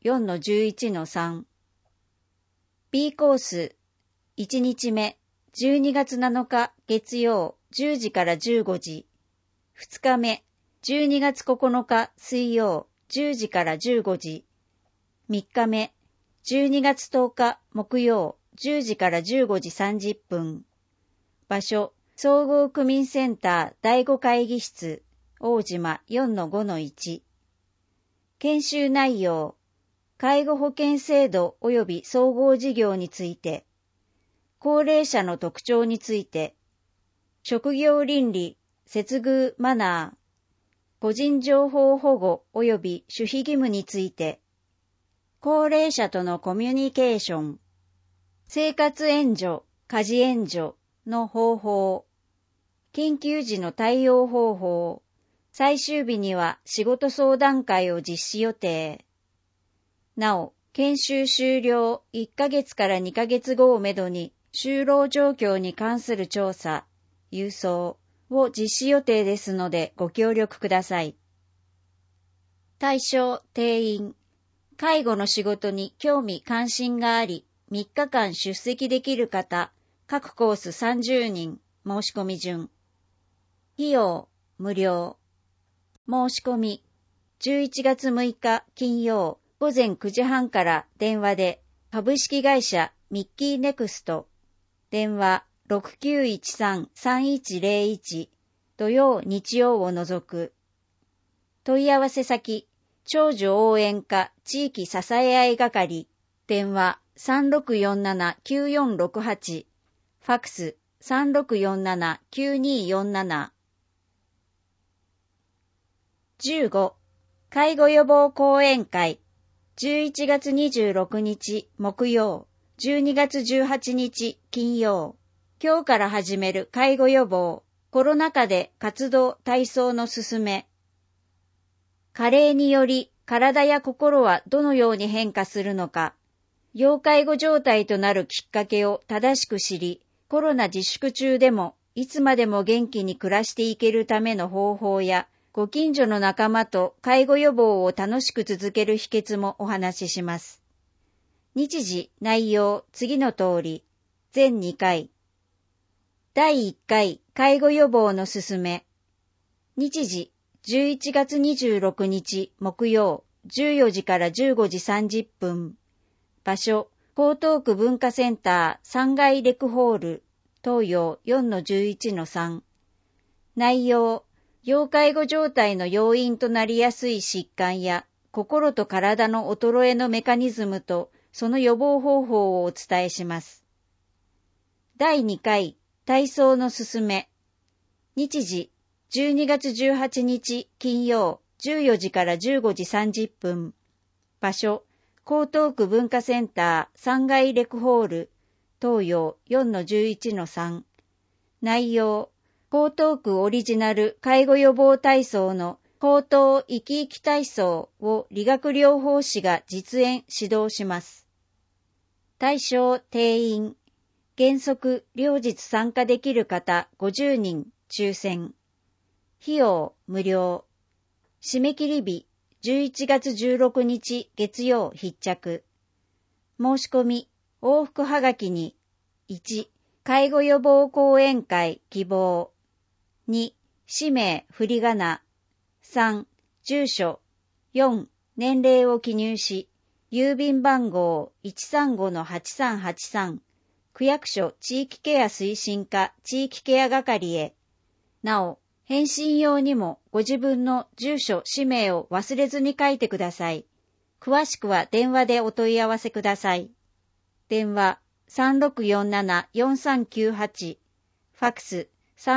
4-11-3。B コース、1日目、12月7日月曜10時から15時。2日目、12月9日水曜10時から15時。3日目、12月10日木曜10時から15時30分。場所、総合区民センター第5会議室、大島 4-5-1。研修内容、介護保険制度及び総合事業について、高齢者の特徴について、職業倫理、接遇マナー、個人情報保護及び守秘義務について、高齢者とのコミュニケーション、生活援助、家事援助の方法、緊急時の対応方法、最終日には仕事相談会を実施予定。なお、研修終了1ヶ月から2ヶ月後をめどに、就労状況に関する調査、郵送を実施予定ですのでご協力ください。対象、定員。介護の仕事に興味関心があり、3日間出席できる方、各コース30人、申し込み順。費用、無料。申し込み、11月6日金曜午前9時半から電話で、株式会社ミッキーネクスト、電話 6913-3101、土曜日曜を除く。問い合わせ先、長寿応援課地域支え合い係、電話 3647-9468、ファクス 3647-9247。15. 介護予防講演会、11月26日木曜、12月18日金曜。今日から始める介護予防、コロナ禍で活動体操の勧め。加齢により体や心はどのように変化するのか、要介護状態となるきっかけを正しく知り、コロナ自粛中でもいつまでも元気に暮らしていけるための方法や、ご近所の仲間と介護予防を楽しく続ける秘訣もお話しします。日時、内容、次の通り、全2回。第1回、介護予防の勧め。日時、11月26日木曜、14時から15時30分。場所、江東区文化センター3階レクホール、東洋 4-11-3。内容、要介護状態の要因となりやすい疾患や心と体の衰えのメカニズムとその予防方法をお伝えします。第2回体操の勧め。日時12月18日金曜14時から15時30分。場所江東区文化センター3階レクホール東洋 4-11-3。内容江東区オリジナル介護予防体操の江東生き生き体操を理学療法士が実演指導します。対象定員、原則両日参加できる方50人抽選。費用無料。 締め切り日11月16日月曜必着。申し込み、往復はがきに、1、介護予防講演会希望。2、氏名、振り仮名。3、住所。4、年齢を記入し、郵便番号 135-8383、区役所地域ケア推進課地域ケア係へ。なお、返信用にもご自分の住所、氏名を忘れずに書いてください。詳しくは電話でお問い合わせください。電話 3647-4398、ファクス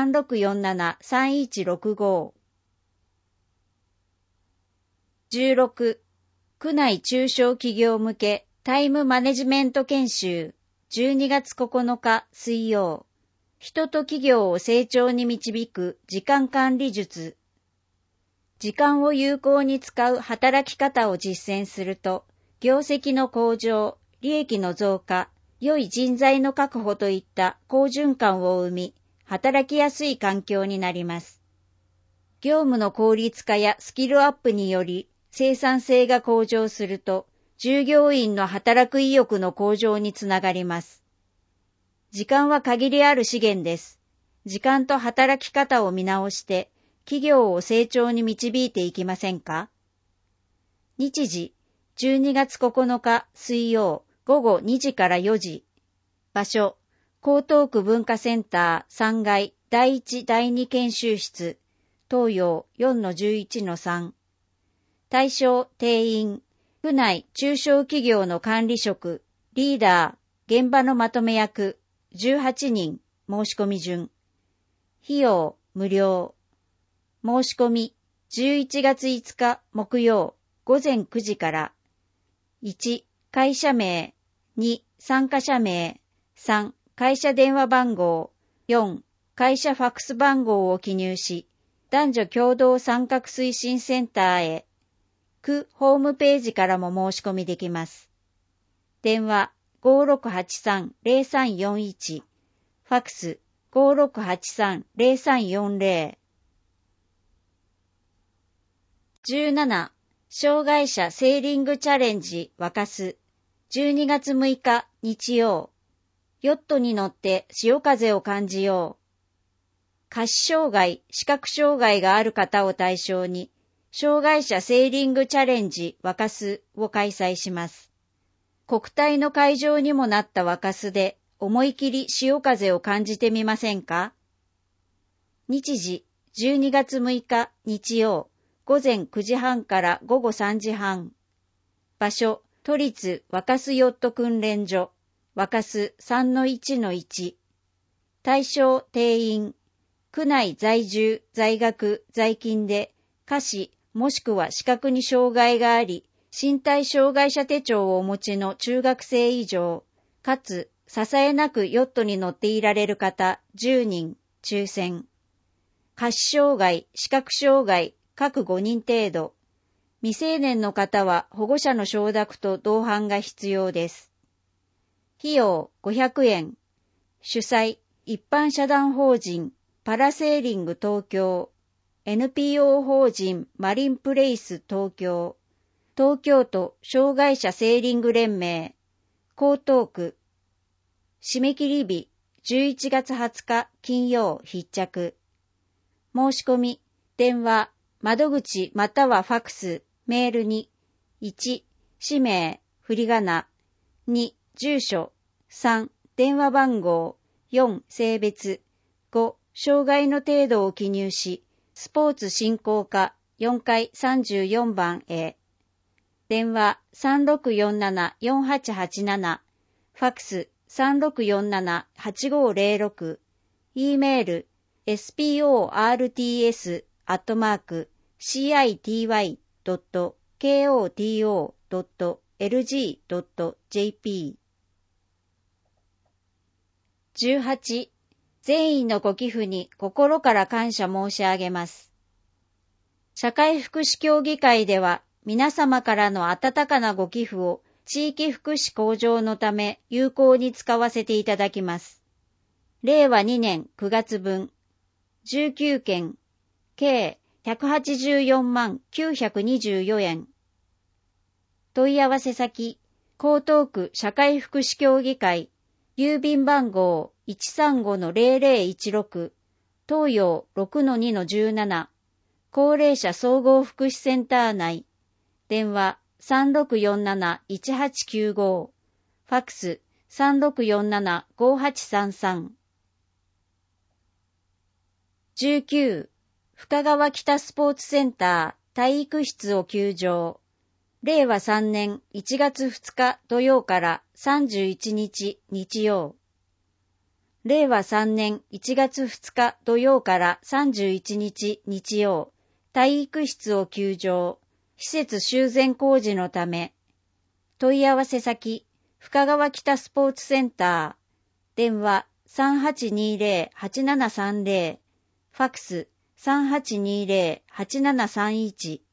3647-3165。16、区内中小企業向けタイムマネジメント研修、12月9日水曜。人と企業を成長に導く時間管理術。時間を有効に使う働き方を実践すると、業績の向上、利益の増加、良い人材の確保といった好循環を生み、働きやすい環境になります。業務の効率化やスキルアップにより、生産性が向上すると、従業員の働く意欲の向上につながります。時間は限りある資源です。時間と働き方を見直して、企業を成長に導いていきませんか？日時、12月9日水曜午後2時から4時。場所、江東区文化センター3階第1第2研修室、東洋 4-11-3。対象定員、区内中小企業の管理職、リーダー、現場のまとめ役、18人、申し込み順。費用、無料。申し込み、11月5日木曜、午前9時から。1、会社名。2、参加者名。3、会社電話番号。4、会社ファクス番号を記入し、男女共同参画推進センターへ。区ホームページからも申し込みできます。電話、5683-0341、ファクス 5683-0340。17、障害者セーリングチャレンジ若洲、12月6日日曜。ヨットに乗って潮風を感じよう。下肢障害、視覚障害がある方を対象に、障害者セーリングチャレンジ若洲を開催します。国体の会場にもなった若洲で思い切り潮風を感じてみませんか？日時、12月6日日曜、午前9時半から午後3時半。場所、都立若洲ヨット訓練所、若洲 3-1-1。対象定員、区内在住、在学、在勤で、下肢もしくは視覚に障害があり、身体障害者手帳をお持ちの中学生以上、かつ支えなくヨットに乗っていられる方10人、抽選。下肢障害、視覚障害、各5人程度。未成年の方は保護者の承諾と同伴が必要です。費用500円。主催、一般社団法人、パラセーリング東京、NPO 法人マリンプレイス東京、東京都障害者セーリング連盟、江東区。締め切り日、11月20日金曜必着。申し込み、電話、窓口またはファクス、メールに、1、氏名、振り仮名、2、住所、3、電話番号、4、性別、5、障害の程度を記入し、スポーツ振興課4階34番へ。電話 3647-4887、ファクス 3647-8506、E メール sports.city.koto.lg.jp。 18、善意のご寄付に心から感謝申し上げます。社会福祉協議会では皆様からの温かなご寄付を地域福祉向上のため有効に使わせていただきます。令和2年9月分、19件、計 184万924円。問い合わせ先、江東区社会福祉協議会、郵便番号 135-0016、東洋 6-2-17、高齢者総合福祉センター内、電話 3647-1895、ファックス 3647-5833。19、深川北スポーツセンター体育室を休場。令和3年1月2日土曜から31日日曜。令和3年1月2日土曜から31日日曜。体育室を休場。施設修繕工事のため。問い合わせ先、深川北スポーツセンター。電話 3820-8730。ファックス 3820-8731。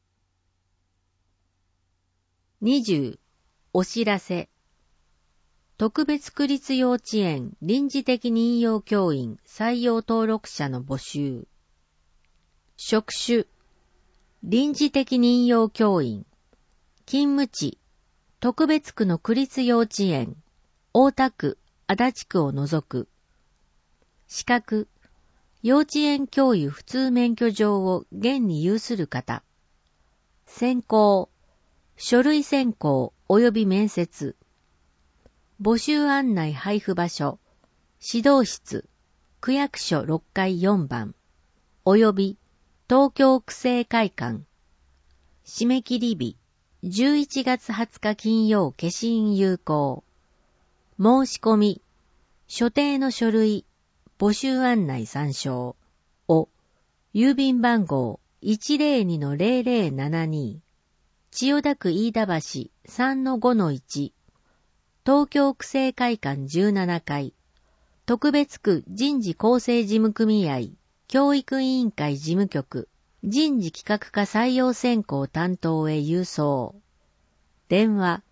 20. お知らせ。特別区立幼稚園臨時的任用教員採用登録者の募集。職種。臨時的任用教員。勤務地。特別区の区立幼稚園。大田区、足立区を除く。資格。幼稚園教諭普通免許状を現に有する方。選考。書類選考及び面接。募集案内配布場所。指導室。区役所6階4番。及び東京区政会館。締め切り日。11月20日金曜消印有効。申し込み。所定の書類。募集案内参照。を。郵便番号 102-0072。千代田区飯田橋 3-5-1。東京区政会館17階。特別区人事構成事務組合。教育委員会事務局。人事企画課採用選考担当へ郵送。電話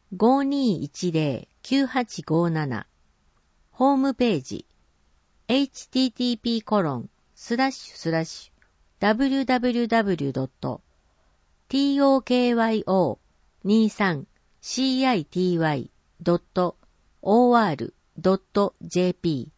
5210-9857。ホームページ http://www.tokyo23city.or.jp/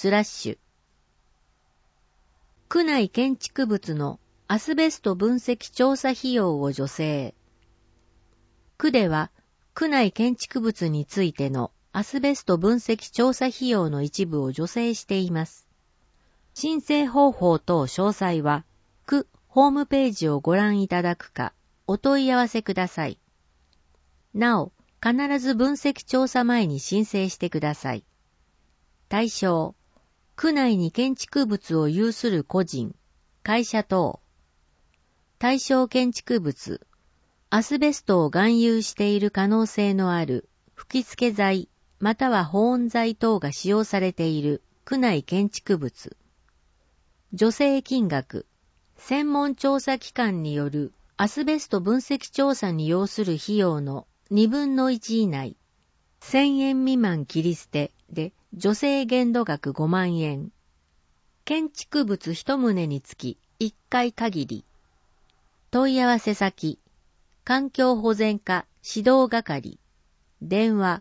区内建築物のアスベスト分析調査費用を助成。区では、区内建築物についてのアスベスト分析調査費用の一部を助成しています。申請方法等詳細は、区ホームページをご覧いただくか、お問い合わせください。なお、必ず分析調査前に申請してください。対象、区内に建築物を有する個人、会社等。対象建築物、アスベストを含有している可能性のある吹き付け材または保温材等が使用されている区内建築物。助成金額、専門調査機関によるアスベスト分析調査に要する費用の2分の1以内、1000円未満切り捨てで助成限度額5万円。建築物1棟につき1回限り。問い合わせ先、環境保全課指導係。電話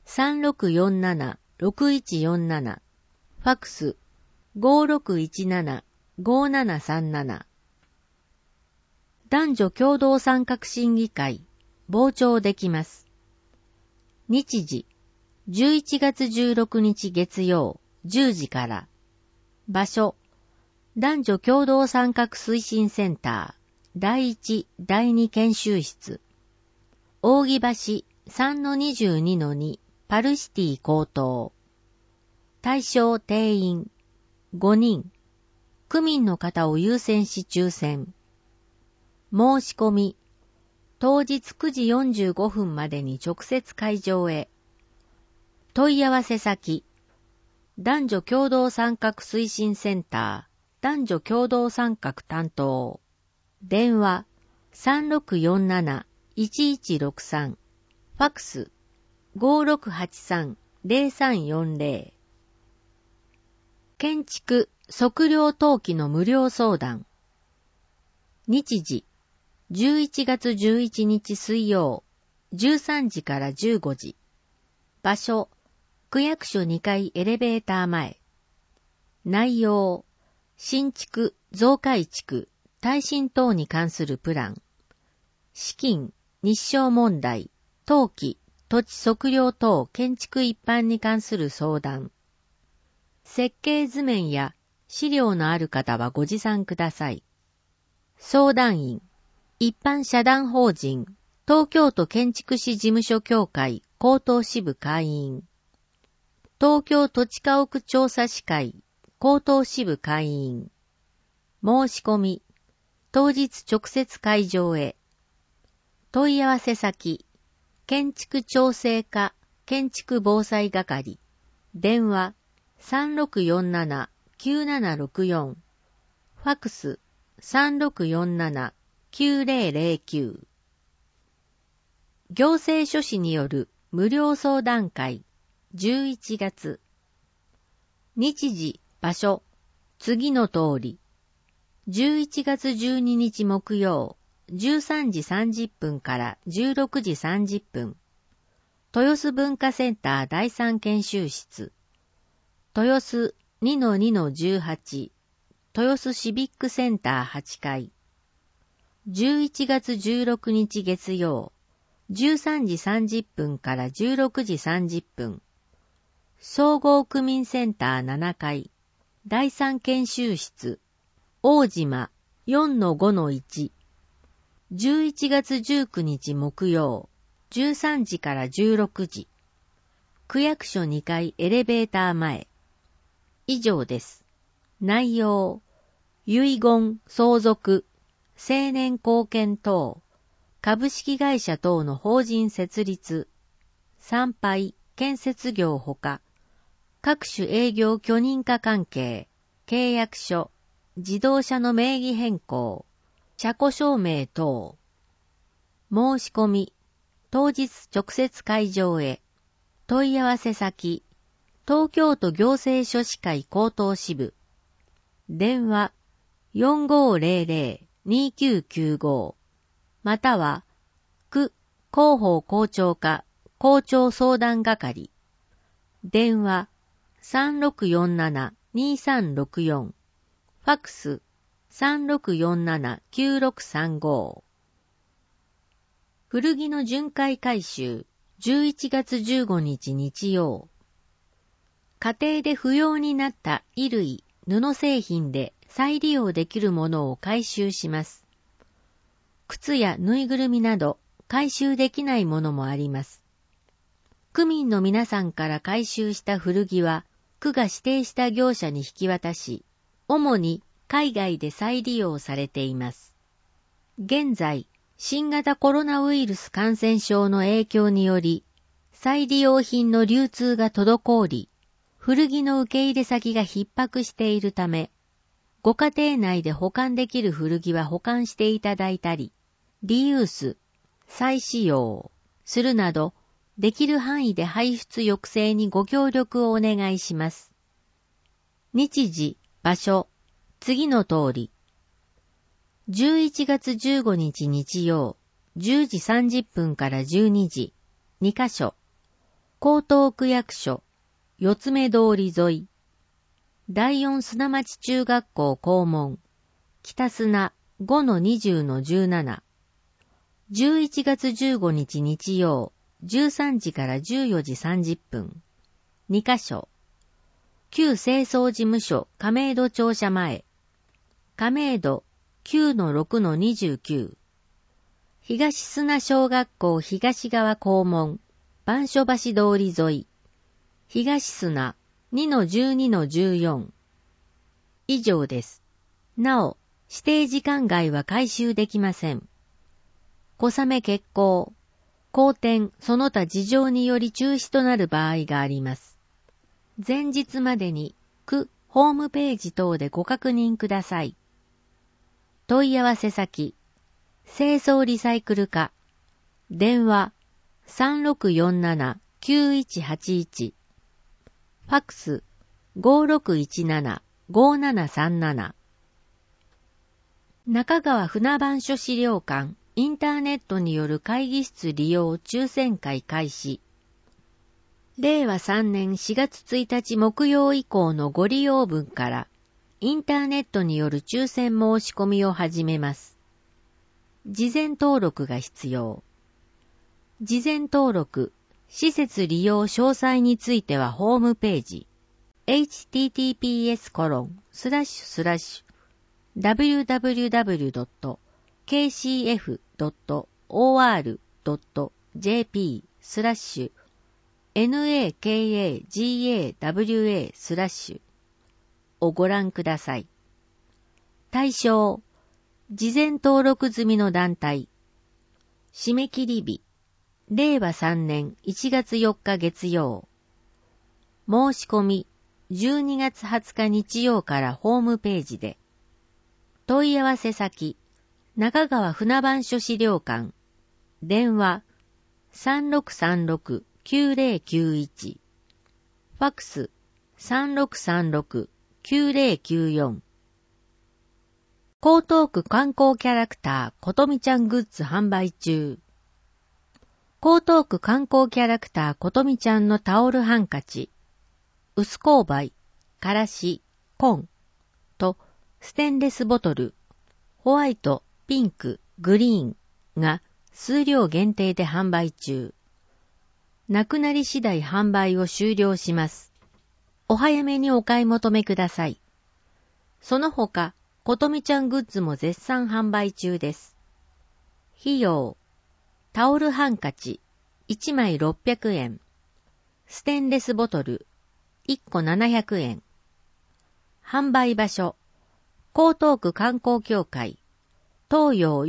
3647-6147。ファックス 5617-5737。男女共同参画審議会、傍聴できます。日時、11月16日月曜、10時から。場所、男女共同参画推進センター、第1、第2研修室。扇橋 3-22-2 パルシティ高等。対象定員、5人。区民の方を優先し抽選。申し込み、当日9時45分までに直接会場へ。問い合わせ先、男女共同参画推進センター、男女共同参画担当。電話 3647-1163。ファックス 5683-0340。建築測量登記の無料相談。 日時、11月11日水曜、13時から15時。場所、区役所2階エレベーター前。内容、新築、増改築、耐震等に関するプラン。資金、日照問題、登記、土地測量等建築一般に関する相談。設計図面や資料のある方はご持参ください。相談員、一般社団法人、東京都建築士事務所協会高等支部会員。東京土地家屋調査士会高等支部会員。申し込み、当日直接会場へ。問い合わせ先、建築調整課建築防災係。電話、3647-9764。ファクス、3647-9009。行政書士による無料相談会、11月。日時、場所、次の通り。11月12日木曜、13時30分から16時30分。豊洲文化センター第3研修室。豊洲 2-2-18。豊洲シビックセンター8階。11月16日月曜、13時30分から16時30分。総合区民センター7階。第3研修室。大島 4-5-1。11月19日木曜、13時から16時。区役所2階エレベーター前。以上です。内容、遺言、相続、青年貢献等、株式会社等の法人設立、参拝、建設業ほか、各種営業許認可関係、契約書、自動車の名義変更、車庫証明等。申し込み、当日直接会場へ。問い合わせ先、東京都行政書士会高等支部。電話、4500-2995。または、区広報校長課校長相談係。電話、3647-2364。ファクス、3647-9635。古着の巡回回収、11月15日日曜。家庭で不要になった衣類、布製品で再利用できるものを回収します。靴やぬいぐるみなど回収できないものもあります。区民の皆さんから回収した古着は、区が指定した業者に引き渡し、主に海外で再利用されています。現在、新型コロナウイルス感染症の影響により、再利用品の流通が滞り、古着の受け入れ先が逼迫しているため、ご家庭内で保管できる古着は保管していただいたり、リユース、再使用するなど、できる範囲で排出抑制にご協力をお願いします。日時、場所、次の通り。11月15日日曜、10時30分から12時、2カ所。江東区役所、四つ目通り沿い。第四砂町中学校校門、北砂 5-20-17。11月15日日曜、13時から14時30分。2カ所。旧清掃事務所亀戸庁舎前。亀戸 9-6-29。東砂小学校東側校門、番所橋通り沿い。東砂 2-12-14。以上です。なお、指定時間外は回収できません。小雨欠航、荒天その他事情により中止となる場合があります。前日までに区ホームページ等でご確認ください。問い合わせ先、清掃リサイクル課、電話 3647-9181、ファックス 5617-5737。 中川船番所資料館インターネットによる会議室利用抽選会開始。令和3年4月1日木曜以降のご利用分からインターネットによる抽選申し込みを始めます。事前登録が必要。事前登録、施設利用詳細についてはホームページ https://www.kcf.org.jp/nakagawa/ をご覧ください。対象、事前登録済みの団体。締め切り日、令和3年1月4日月曜。申し込み、12月20日日曜からホームページで。問い合わせ先、中川船番所資料館。電話、3636-9091。ファックス、3636-9094。江東区観光キャラクターことみちゃんグッズ販売中。江東区観光キャラクターことみちゃんのタオルハンカチ、薄勾配、からし、紺とステンレスボトル、ホワイト、ピンク、グリーンが数量限定で販売中。なくなり次第販売を終了します。お早めにお買い求めください。その他、ことみちゃんグッズも絶賛販売中です。費用、タオルハンカチ、1枚600円。ステンレスボトル、1個700円。販売場所、江東区観光協会、東洋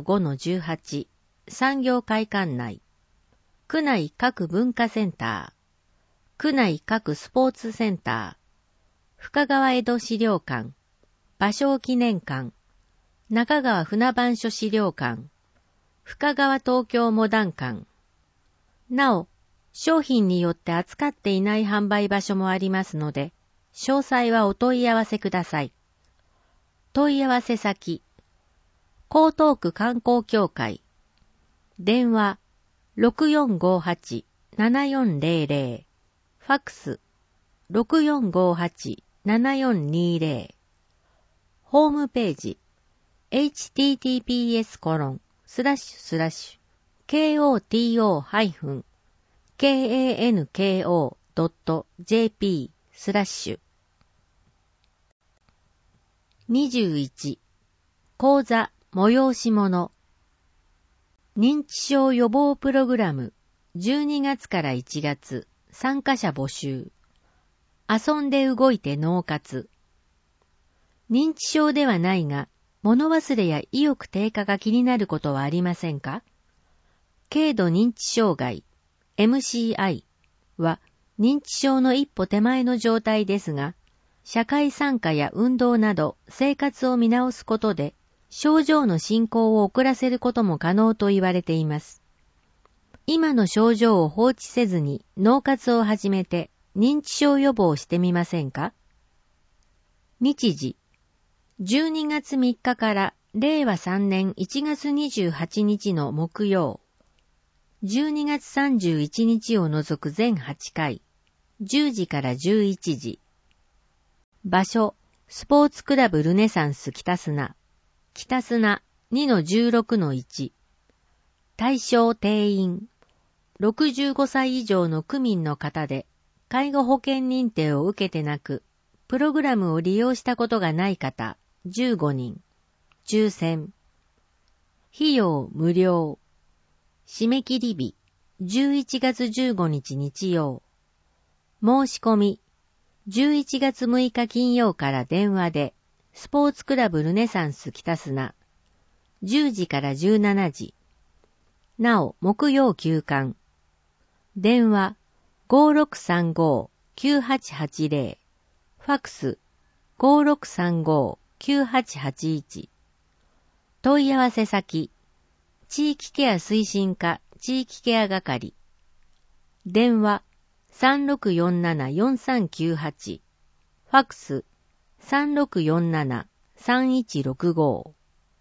4-5-18、産業会館内、区内各文化センター、区内各スポーツセンター、深川江戸資料館、芭蕉記念館、中川船番所資料館、深川東京モダン館。なお、商品によって扱っていない販売場所もありますので、詳細はお問い合わせください。問い合わせ先、江東区観光協会。電話、6458-7400。ファックス、6458-7420。ホームページ、https://koto-kanko.jp/。21. 講座催し物。認知症予防プログラム12月から1月参加者募集。遊んで動いて脳活。認知症ではないが、物忘れや意欲低下が気になることはありませんか？軽度認知障害 MCI は認知症の一歩手前の状態ですが、社会参加や運動など生活を見直すことで症状の進行を遅らせることも可能と言われています。今の症状を放置せずに脳活を始めて認知症予防してみませんか？日時12月3日から令和3年1月28日の木曜、12月31日を除く全8回、10時から11時。場所、スポーツクラブルネサンス北砂、北砂 2-16-1。対象定員、65歳以上の区民の方で、介護保険認定を受けてなく、プログラムを利用したことがない方、15人。抽選。費用無料。締め切り日、11月15日日曜。申し込み、11月6日金曜から電話で、スポーツクラブルネサンス北砂、10時から17時。なお、木曜休館。電話、5635-9880。ファックス、5635-9881。問い合わせ先、地域ケア推進課地域ケア係。電話、3647-4398。ファックス、3647-3165。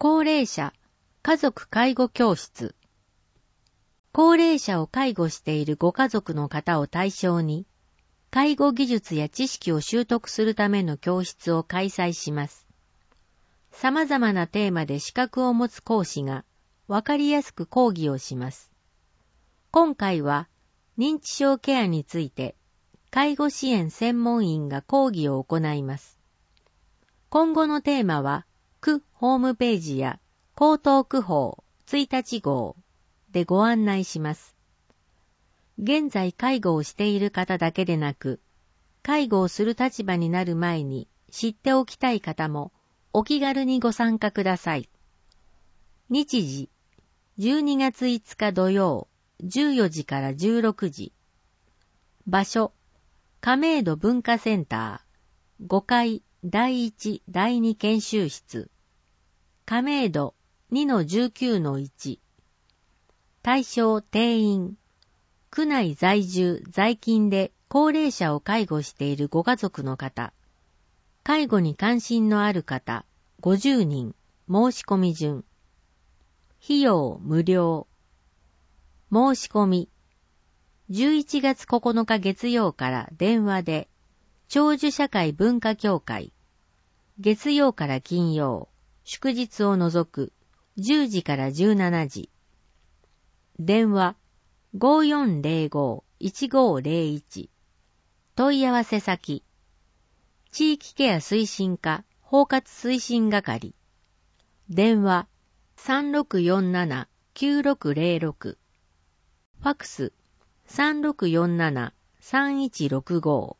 高齢者、家族介護教室。高齢者を介護しているご家族の方を対象に、介護技術や知識を習得するための教室を開催します。様々なテーマで資格を持つ講師がわかりやすく講義をします。今回は認知症ケアについて介護支援専門員が講義を行います。今後のテーマは区ホームページや江東区法1日号でご案内します。現在介護をしている方だけでなく、介護をする立場になる前に知っておきたい方もお気軽にご参加ください。日時、12月5日土曜、14時から16時。場所、亀戸文化センター、5階第1、第2研修室。亀戸 2-19-1。対象定員。区内在住、在勤で高齢者を介護しているご家族の方。介護に関心のある方、50人。申し込み順。費用無料。申し込み。11月9日月曜から電話で、長寿社会文化協会。月曜から金曜、祝日を除く、10時から17時。電話、5405-1501。問い合わせ先。地域ケア推進課包括推進係。電話、3647-9606。ファクス、3647-3165。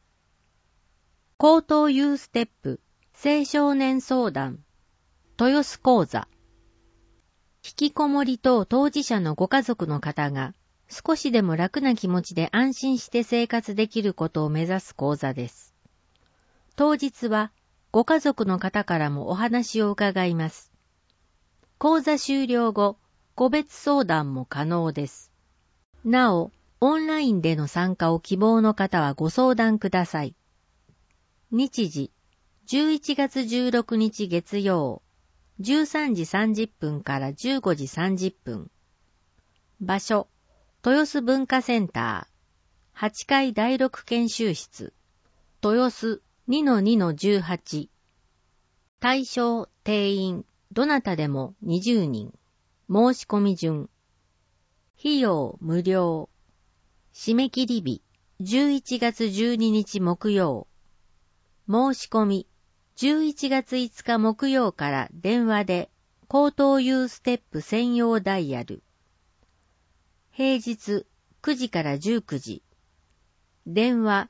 高等ユーステップ青少年相談豊洲講座。引きこもり等当事者のご家族の方が少しでも楽な気持ちで安心して生活できることを目指す講座です。当日はご家族の方からもお話を伺います。講座終了後、個別相談も可能です。なお、オンラインでの参加を希望の方はご相談ください。日時、11月16日月曜、13時30分から15時30分。場所、豊洲文化センター、8階第6研修室、豊洲 2-2-18。対象、定員、どなたでも20人。申し込み順。費用無料。締め切り日、11月12日木曜。申し込み、11月5日木曜から電話で高等ユーステップ専用ダイヤル。平日9時から19時。電話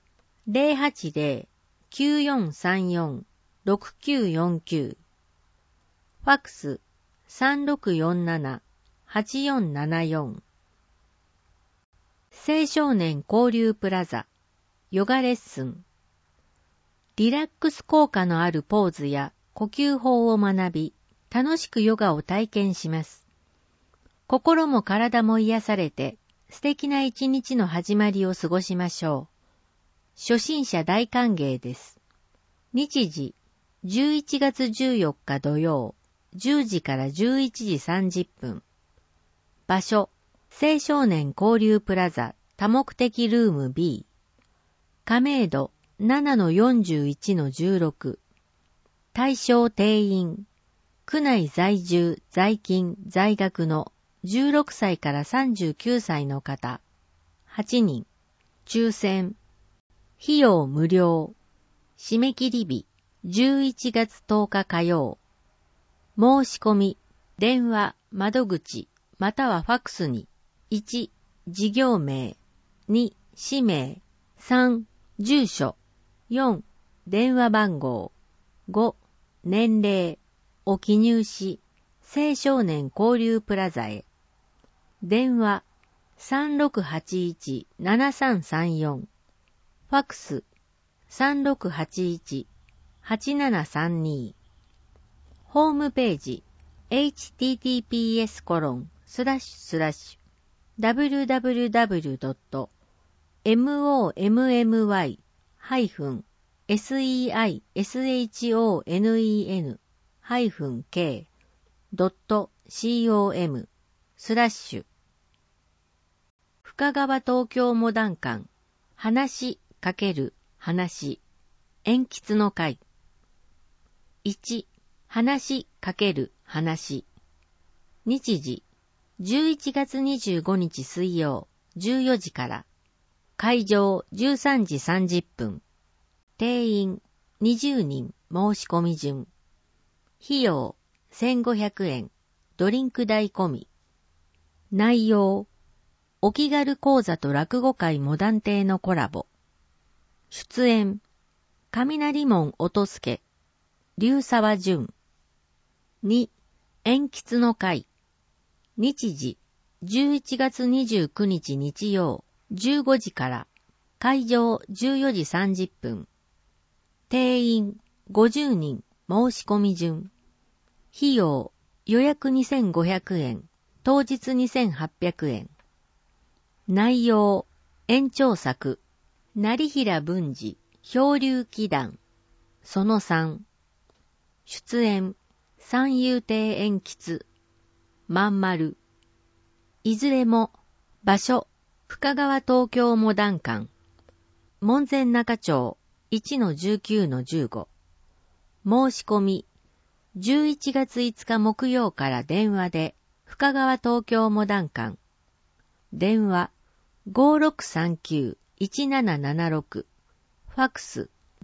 080-9434-6949。ファクス 3647-8474。青少年交流プラザヨガレッスン。リラックス効果のあるポーズや呼吸法を学び、楽しくヨガを体験します。心も体も癒されて、素敵な一日の始まりを過ごしましょう。初心者大歓迎です。日時、11月14日土曜、10時から11時30分。場所、青少年交流プラザ多目的ルーム B。亀戸7-41-16。対象定員。区内在住、在勤、在学の16歳から39歳の方。8人。抽選。費用無料。締め切り日。11月10日火曜。申し込み。電話、窓口、またはファクスに。1、事業名。2、氏名。3、住所。4、電話番号。5、年齢を記入し、青少年交流プラザへ。電話 3681-7334。ファクス 3681-8732。ホームページ https://www.mommy-seishonen-k .com/深川東京モダン館話×話鉛筆の会1話×話日時11月25日水曜14時から会場13時30分定員20人申し込み順費用1500円ドリンク代込み内容お気軽講座と落語会モダン亭のコラボ出演雷門音助龍沢淳2鉛筆の会日時11月29日日曜15時から会場14時30分定員50人申し込み順費用予約2500円当日2800円内容延長作成平文治漂流祈願その3出演三遊亭鉛筆まんまるいずれも場所深川東京モダン館門前仲町 1-19-15 申し込み11月5日木曜から電話で深川東京モダン館電話 5639-1776 ファクス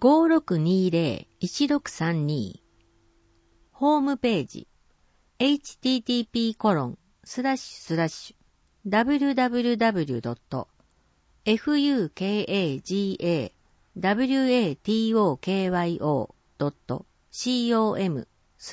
5620-1632 ホームページ http://www.fukagawatokyo.com/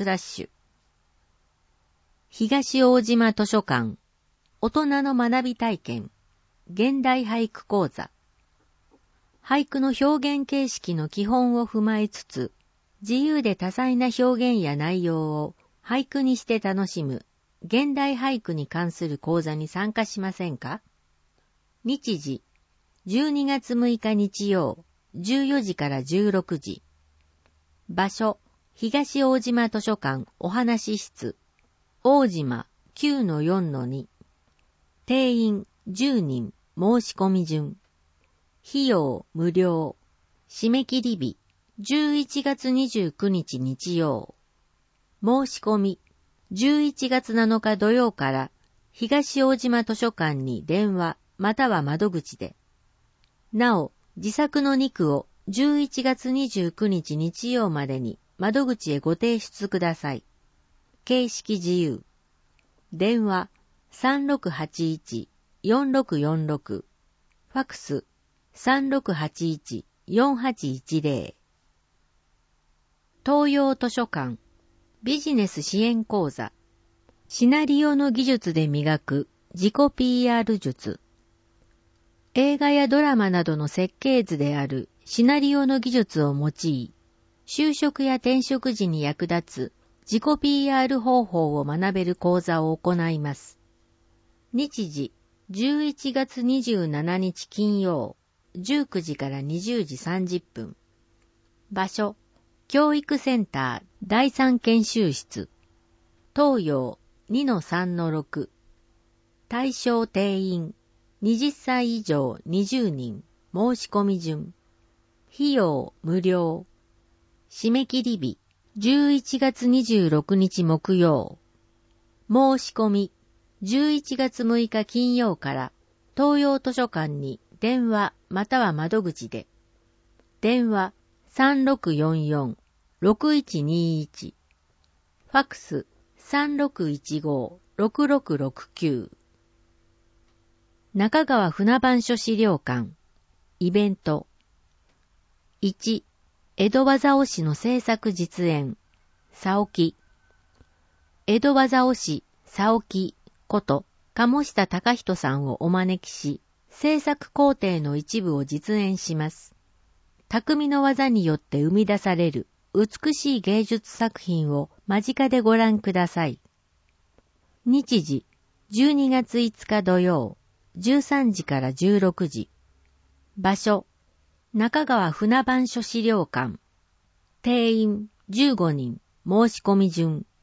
東大島図書館大人の学び体験現代俳句講座俳句の表現形式の基本を踏まえつつ自由で多彩な表現や内容を俳句にして楽しむ現代俳句に関する講座に参加しませんか？日時12月6日日曜14時から16時場所東大島図書館お話室大島 9-4-2 定員10人申し込み順費用無料締め切り日11月29日日曜申し込み11月7日土曜から東大島図書館に電話または窓口でなお自作の2句を11月29日日曜までに窓口へご提出ください。形式自由電話 3681-4646 ファクス 3681-4810 東洋図書館ビジネス支援講座シナリオの技術で磨く自己 PR 術映画やドラマなどの設計図であるシナリオの技術を用い就職や転職時に役立つ自己 PR 方法を学べる講座を行います。日時11月27日金曜19時から20時30分場所教育センター第3研修室東洋 2-3-6 対象定員20歳以上20人申し込み順費用無料締め切り日11月26日木曜申し込み11月6日金曜から東洋図書館に電話または窓口で電話 3644-6121 ファクス 3615-6669 中川船番所資料館イベント1江戸和竿師の制作実演佐沖江戸和竿師佐沖こと鴨下隆人さんをお招きし制作工程の一部を実演します。匠の技によって生み出される美しい芸術作品を間近でご覧ください。日時12月5日土曜13時から16時場所中川船番所資料館定員15人申し込み順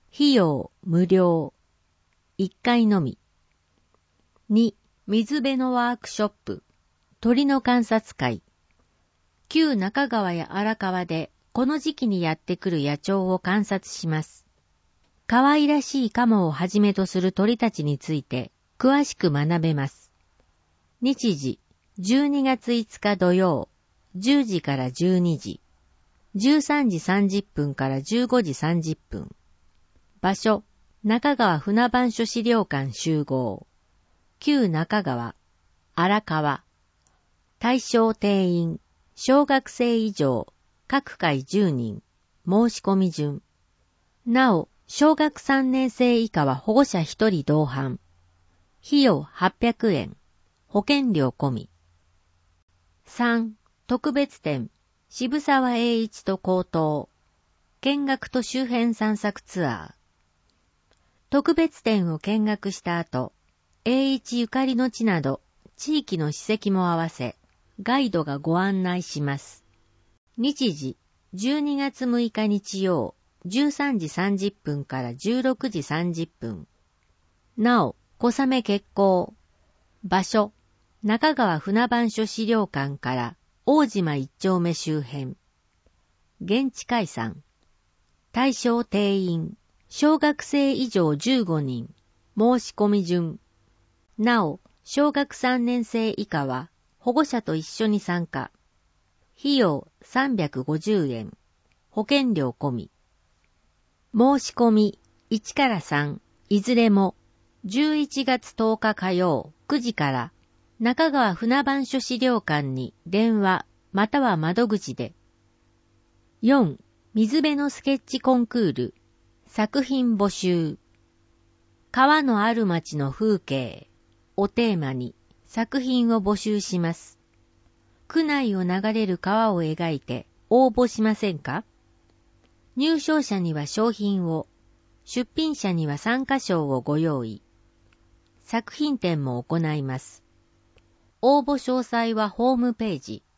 費用無料。1回のみ。2、水辺のワークショップ。鳥の観察会。旧中川や荒川でこの時期にやってくる野鳥を観察します。可愛らしいカモをはじめとする鳥たちについて詳しく学べます。日時、12月5日土曜、10時から12時、13時30分から15時30分。場所、中川船番所資料館集合。旧中川、荒川。対象定員、小学生以上、各回10人。申し込み順。なお、小学3年生以下は保護者1人同伴。費用800円。保険料込み。3. 特別展、渋沢栄一と高等。見学と周辺散策ツアー。特別展を見学した後、栄一ゆかりの地など、地域の史跡も合わせ、ガイドがご案内します。日時、12月6日日曜、13時30分から16時30分。なお、小雨決行。場所、中川船番所資料館から大島一丁目周辺。現地解散。対象定員、小学生以上15人。申し込み順。なお、小学3年生以下は保護者と一緒に参加。費用350円。保険料込み。申し込み1から3、いずれも11月10日火曜9時から中川船番所資料館に電話または窓口で。4. 水辺のスケッチコンクール。作品募集。川のある町の風景をテーマに作品を募集します。区内を流れる川を描いて応募しませんか？入賞者には賞品を、出品者には参加賞をご用意。作品展も行います。応募詳細はホームページ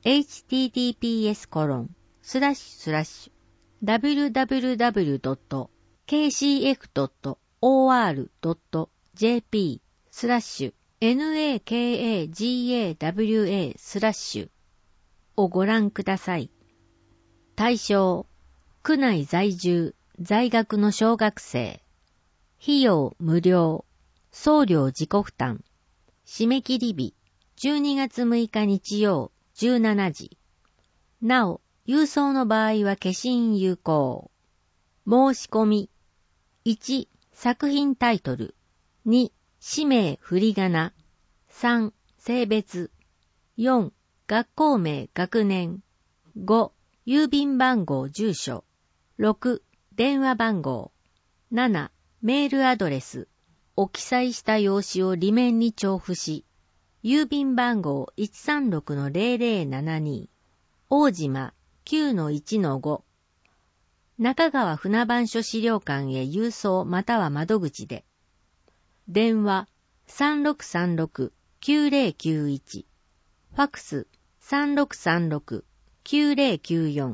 https://www.kcf.or.jp/nakagawa/ をご覧ください。対象、区内在住、在学の小学生。費用無料。送料自己負担。締め切り日、12月6日日曜、17時。なお、郵送の場合は消印有効。申し込み。1、作品タイトル。2、氏名振り仮名。3、性別。4、学校名学年。5、郵便番号住所。6、電話番号。7、メールアドレスを記載した用紙を裏面に帳付し、郵便番号 136-0072、大島 9-1-5、中川船番所資料館へ郵送または窓口で。電話 3636-9091、ファクス 3636-9094。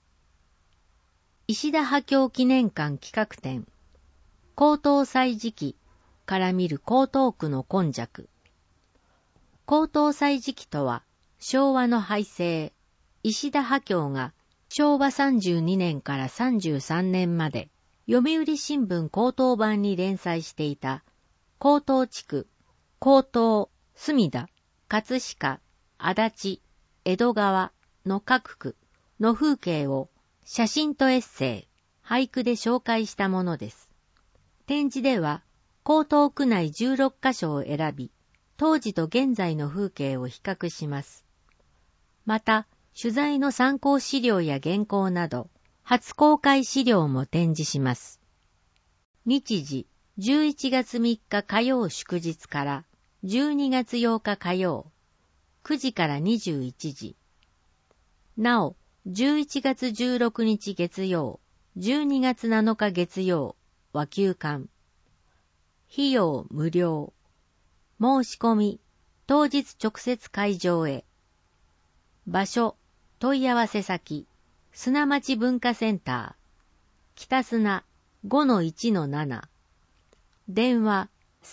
石田波郷記念館企画展、高等祭時期から見る江東区の今昔。高等祭時期とは、昭和の廃制、石田波郷が昭和32年から33年まで、読売新聞高等版に連載していた、江東地区、江東、墨田、葛飾、足立、江戸川の各区の風景を写真とエッセイ、俳句で紹介したものです。展示では、江東区内16カ所を選び、当時と現在の風景を比較します。また、取材の参考資料や原稿など、初公開資料も展示します。日時、11月3日火曜祝日から12月8日火曜、9時から21時。なお、11月16日月曜、12月7日月曜は休館。費用無料。申し込み、当日直接会場へ。場所、問い合わせ先、砂町文化センター、北砂 5-1-7。電話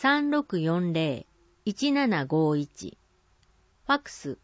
3640-1751。ファックス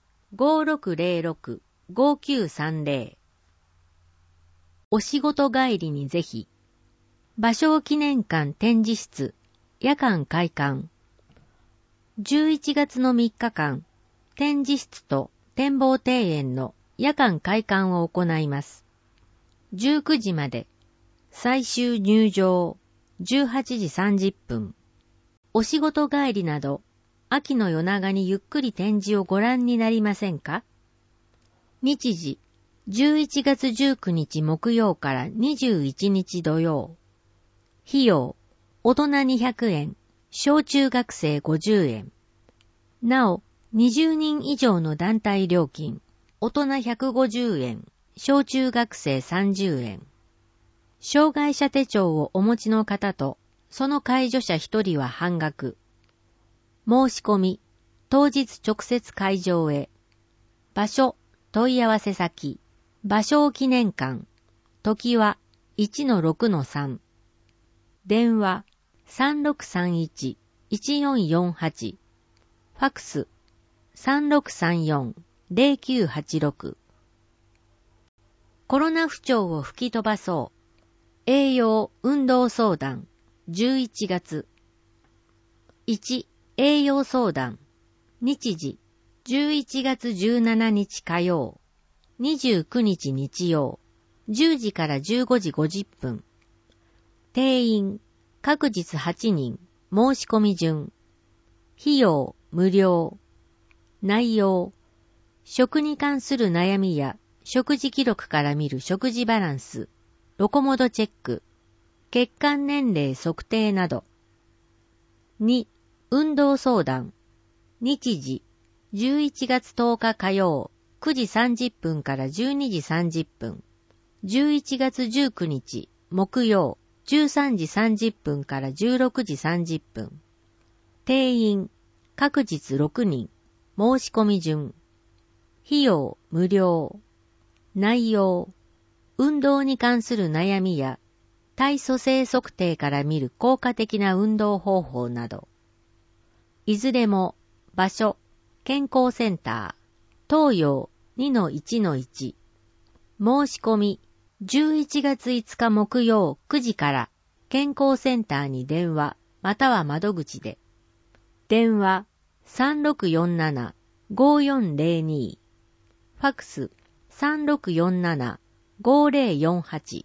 5606-5930。お仕事帰りにぜひ。芭蕉記念館展示室夜間開館。11月の3日間、展示室と展望庭園の夜間開館を行います。19時まで。最終入場18時30分。お仕事帰りなど、秋の夜長にゆっくり展示をご覧になりませんか？日時、11月19日木曜から21日土曜。費用、大人200円、小中学生50円。なお、20人以上の団体料金、大人150円、小中学生30円。障害者手帳をお持ちの方と、その介助者1人は半額。申し込み、当日直接会場へ。場所、問い合わせ先、芭蕉記念館。時は 1-6-3。電話、3631-1448。ファックス、3634-0986。コロナ不調を吹き飛ばそう。栄養運動相談11月。1、栄養相談。日時、11月17日火曜、29日日曜、10時から15時50分。定員、各日8人、申し込み順。費用、無料。内容、食に関する悩みや、食事記録から見る食事バランス、ロコモドチェック、血管年齢測定など。2、運動相談。日時、11月10日火曜、9時30分から12時30分。11月19日、木曜、13時30分から16時30分。定員、各日6人、申し込み順。費用、無料。内容、運動に関する悩みや体組成測定から見る効果的な運動方法など。いずれも場所、健康センター、東洋 2-1-1。申し込み、11月5日木曜9時から健康センターに電話または窓口で。電話3647-5402。ファックス3647-5048。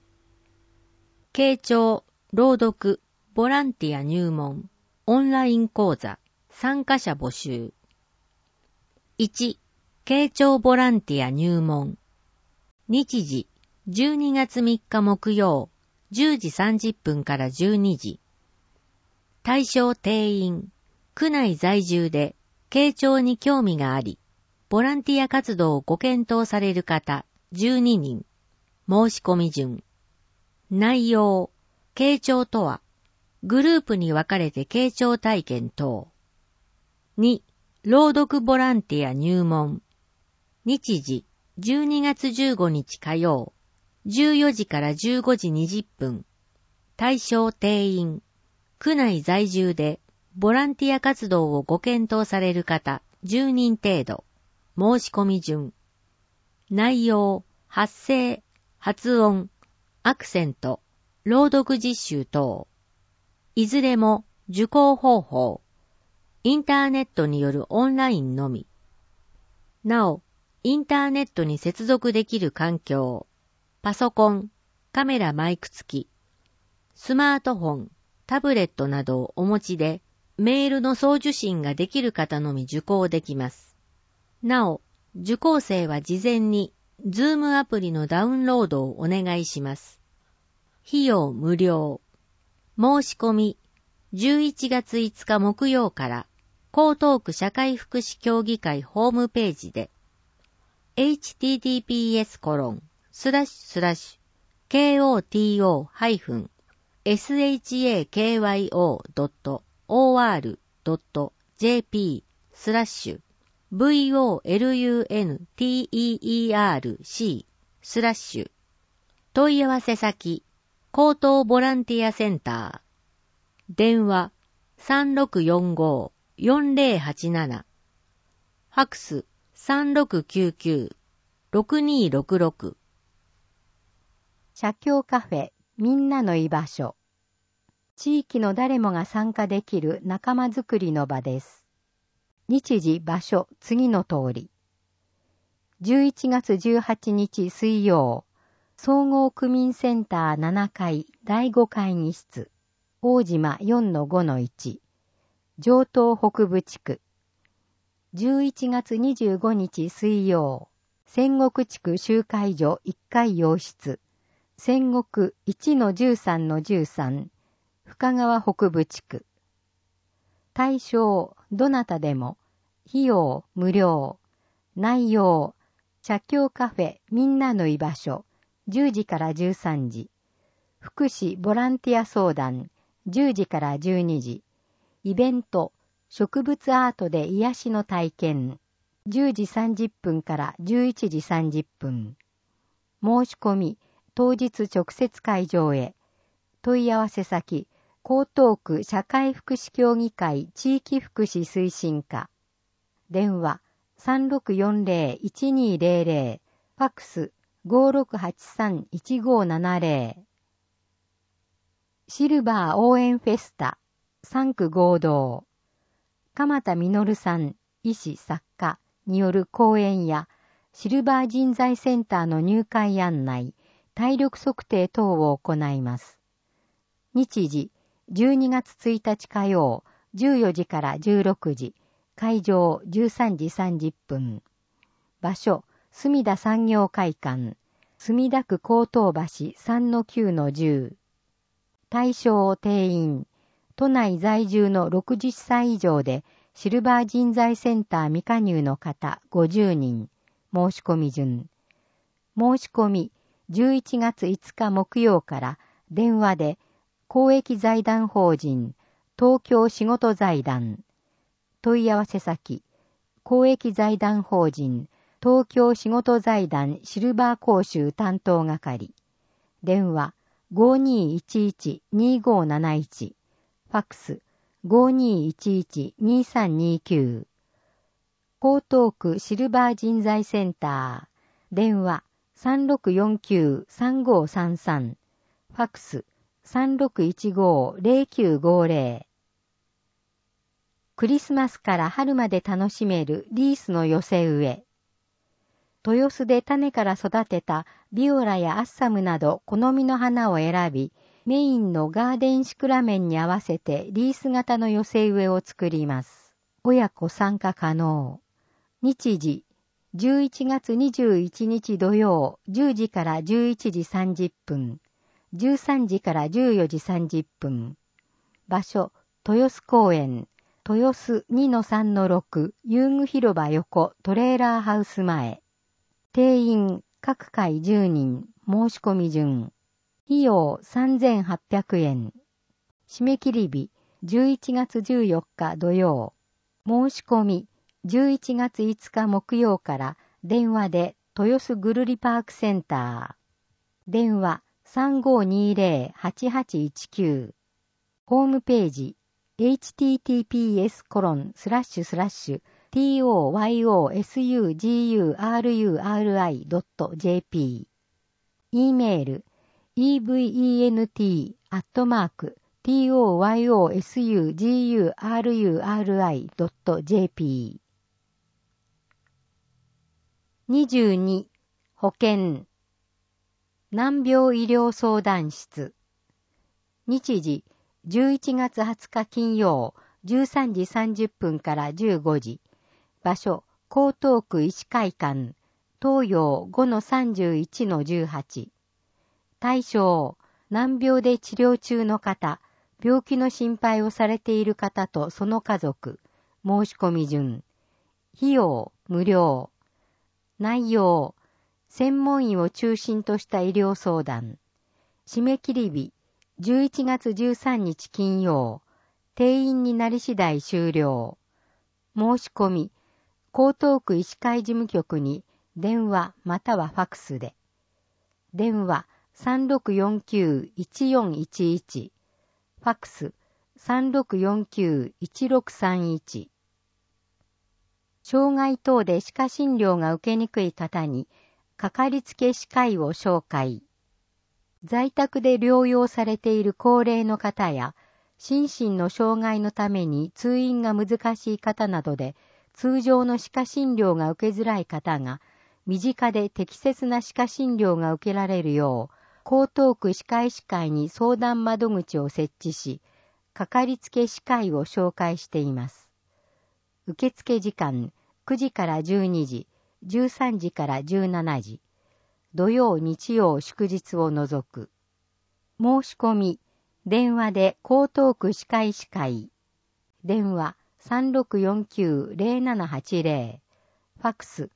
傾聴、朗読、ボランティア入門、オンライン講座、参加者募集。1、傾聴ボランティア入門。日時、12月3日木曜、10時30分から12時。対象定員、区内在住で、傾聴に興味があり、ボランティア活動をご検討される方12人。申し込み順。内容、傾聴とは、グループに分かれて傾聴体験等。2、朗読ボランティア入門。日時、12月15日火曜、14時から15時20分。対象定員、区内在住で、ボランティア活動をご検討される方10人程度。申し込み順。内容、発声、発音、アクセント、朗読実習等。いずれも受講方法。インターネットによるオンラインのみ。なお、インターネットに接続できる環境。パソコン、カメラマイク付き。スマートフォン、タブレットなどをお持ちで、メールの送受信ができる方のみ受講できます。なお、受講生は事前に Zoom アプリのダウンロードをお願いします。費用無料。申し込み、11月5日木曜から江東区社会福祉協議会ホームページで https://kotokyo.or.jp/volunteerc/ 問い合わせ先、 高等ボランティアセンター。電話3645-4087。ファクス3699-6266。 社協カフェみんなの居場所。地域の誰もが参加できる仲間づくりの場です。日時場所次の通り。11月18日水曜、総合区民センター7階第5会議室、大島 4-5-1、城東北部地区。11月25日水曜、仙石地区集会所1階洋室、仙石 1-13-13、深川北部地区。対象、どなたでも、費用、無料。内容、社協カフェみんなの居場所、10時から13時。福祉ボランティア相談、10時から12時。イベント、植物アートで癒しの体験、10時30分から11時30分。申し込み、当日直接会場へ。問い合わせ先、江東区社会福祉協議会地域福祉推進課。電話、3640-1200、ファクス、5683-1570。シルバー応援フェスタ、3区合同。鎌田実さん、医師作家による講演や、シルバー人材センターの入会案内、体力測定等を行います。日時、12月1日火曜、14時から16時、会場13時30分。場所、墨田産業会館、墨田区江東橋 3-9-10。対象定員、都内在住の60歳以上でシルバー人材センター未加入の方50人。申し込み順。申し込み、11月5日木曜から電話で公益財団法人東京仕事財団。問い合わせ先、公益財団法人東京仕事財団シルバー講習担当係。電話5211-2571。ファクス5211-2329。江東区シルバー人材センター。電話3649-3533。ファクス3615-0950。クリスマスから春まで楽しめるリースの寄せ植え。豊洲で種から育てたビオラやアッサムなど好みの花を選び、メインのガーデンシクラメンに合わせてリース型の寄せ植えを作ります。親子参加可能。日時、11月21日土曜10時から11時30分、13時から14時30分。場所、豊洲公園、豊洲 2-3-6 遊具広場横トレーラーハウス前。定員、各回10人、申し込み順。費用3800円。締め切り日、11月14日土曜。申し込み、11月5日木曜から電話で豊洲ぐるりパークセンター。電話3520-8819。ホームページ、https://toyosuguri.jp。 E メール、event@toyosuguri.jp。 22. 保健難病医療相談室。日時11月20日金曜13時30分から15時。場所、江東区医師会館、東洋 5-31-18。対象、難病で治療中の方、病気の心配をされている方とその家族。申し込み順。費用、無料。内容、専門医を中心とした医療相談。締め切り日、11月13日金曜。定員になり次第終了。申し込み、江東区医師会事務局に電話またはファクスで。電話 3649-1411、ファックス3649-1631。障害等で歯科診療が受けにくい方に、かかりつけ歯科医を紹介。在宅で療養されている高齢の方や、心身の障害のために通院が難しい方などで、通常の歯科診療が受けづらい方が、身近で適切な歯科診療が受けられるよう、江東区歯科医師会に相談窓口を設置し、かかりつけ歯科医を紹介しています。受付時間、9時から12時、13時から17時、土曜日曜祝日を除く。申し込み、電話で江東区歯科医師会。電話3649-0780。ファックス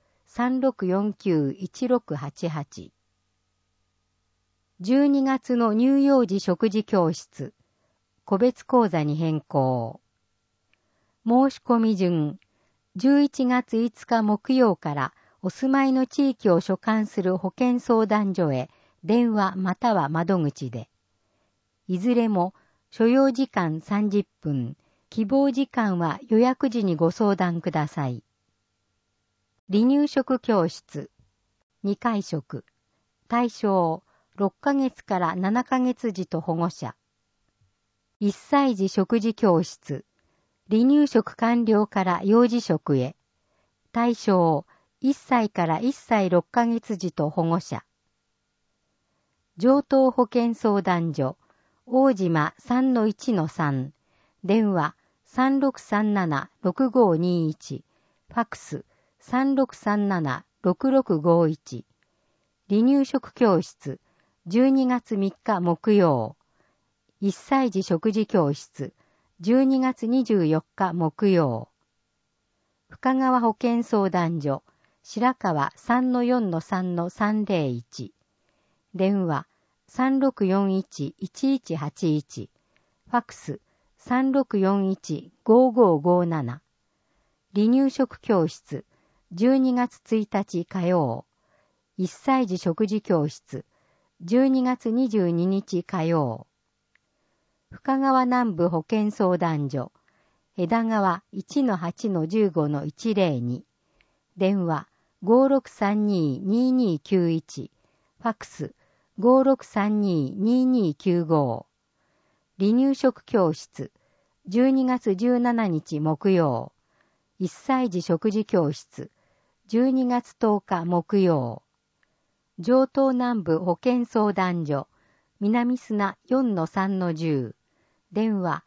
3649-1688。12月の乳幼児食事教室。個別講座に変更。申し込み順。11月5日木曜からお住まいの地域を所管する保健相談所へ電話または窓口で。いずれも所要時間30分、希望時間は予約時にご相談ください。離乳食教室、2回食、対象6ヶ月から7ヶ月児と保護者。1歳児食事教室、離乳食完了から幼児食へ。対象1歳から1歳6ヶ月児と保護者。上東保健相談所、大島 3-1-3、電話3637-6521、ファックス3637-6651。離乳食教室、12月3日木曜。1歳児食事教室、12月24日木曜。深川保健相談所、白川 3-4-3-301。電話3641-1181。ファックス3641-5557。離乳食教室、12月1日火曜。1歳児食事教室、12月22日火曜。深川南部保健相談所、枝川 1-8-15-102。電話5632-2291。ファックス5632-2295。離乳食教室、12月17日木曜。1歳児食事教室、12月10日木曜。上東南部保健相談所、南砂 4-3-10。電話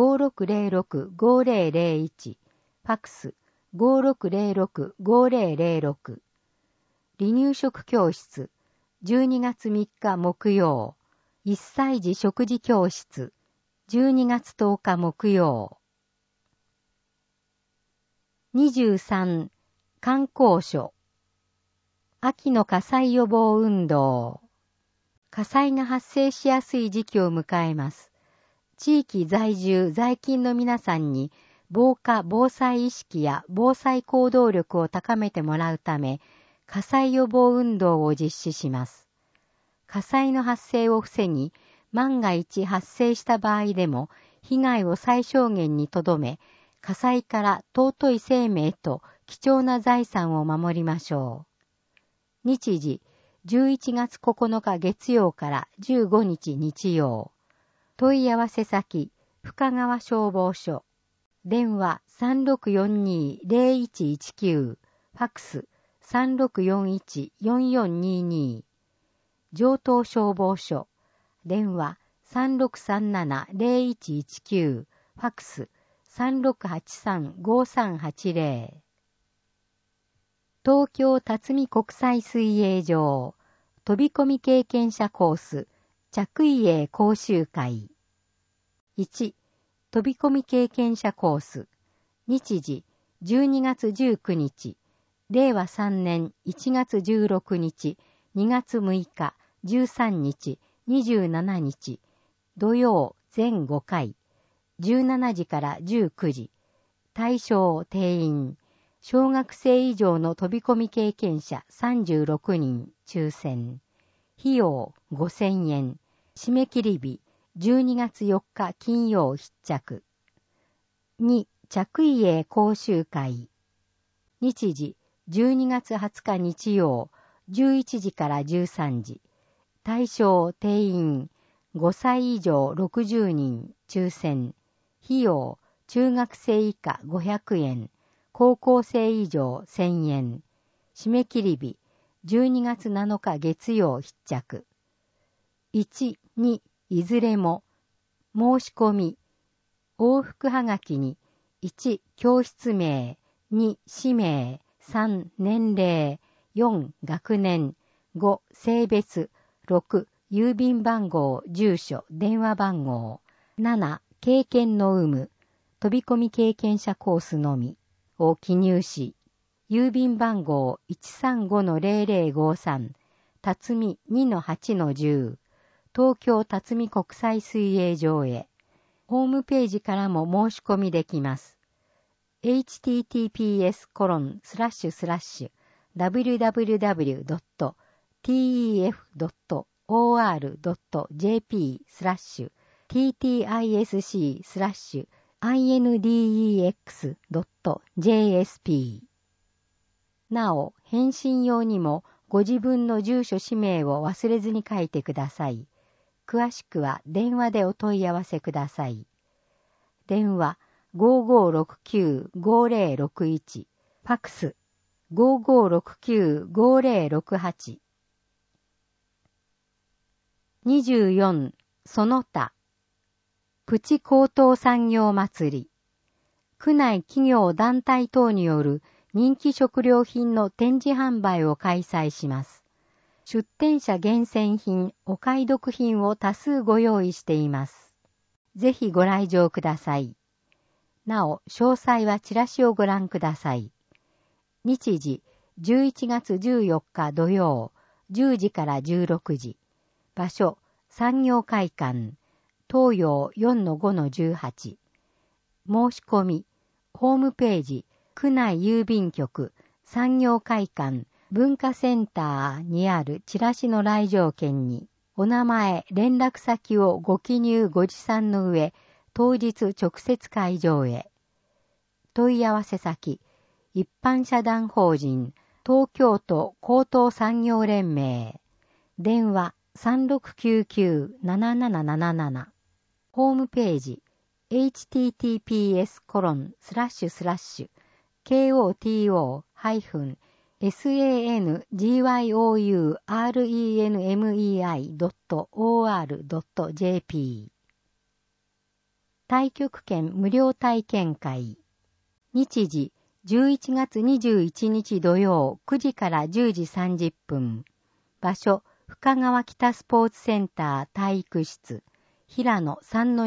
5606-5001。ファックス5606-5006。離乳食教室、12月3日木曜。1歳児食事教室、12月10日木曜。23、観光所。秋の火災予防運動。火災が発生しやすい時期を迎えます。地域在住在勤の皆さんに防火・防災意識や防災行動力を高めてもらうため、火災予防運動を実施します。火災の発生を防ぎ、万が一発生した場合でも被害を最小限に留め、火災から尊い生命と貴重な財産を守りましょう。日時、11月9日月曜から15日日曜。問い合わせ先、深川消防署。電話3642-0119。ファックス3641-4422。上東消防署。電話3637-0119。ファックス3683-5380。東京辰巳国際水泳場、飛び込み経験者コース、着衣泳講習会。1、飛び込み経験者コース。日時、12月19日、令和3年1月16日、2月6日、13日、27日、土曜全5回、17時から19時、対象定員、小学生以上の飛び込み経験者36人抽選。 費用5000円。締め切り日12月4日金曜必着。2、着衣営講習会。日時12月20日日曜11時から13時。対象定員5歳以上60人抽選。費用中学生以下500円。高校生以上1000円。締め切り日12月7日月曜必着。1、2、いずれも申し込み。往復はがきに1、教室名、2、氏名、3、年齢、4、学年、5、性別、6、郵便番号、住所、電話番号、7、経験の有無、飛び込み経験者コースのみを記入し、郵便番号 135-0053、辰巳 2-8-10、東京辰巳国際水泳場へ、ホームページからも申し込みできます。https://www.tef.or.jp/index.jsp なお、返信用にもご自分の住所氏名を忘れずに書いてください。詳しくは電話でお問い合わせください。電話5569-5061、ファクス5569-5068。24、その他。プチ高等産業祭り。区内企業団体等による人気食料品の展示販売を開催します。出店者厳選品、お買い得品を多数ご用意しています。ぜひご来場ください。なお、詳細はチラシをご覧ください。日時、11月14日土曜、10時から16時。場所、産業会館、東洋 4-5-18。申し込み、ホームページ、区内郵便局、産業会館、文化センターにあるチラシの来場券に、お名前、連絡先をご記入ご持参の上、当日直接会場へ。問い合わせ先、一般社団法人、東京都高等産業連盟。電話3699-7777。ホームページ、https://kotosangorenmei.or.jp 太極拳無料体験会。日時、11月21日土曜9時から10時30分。場所、深川北スポーツセンター体育室。平野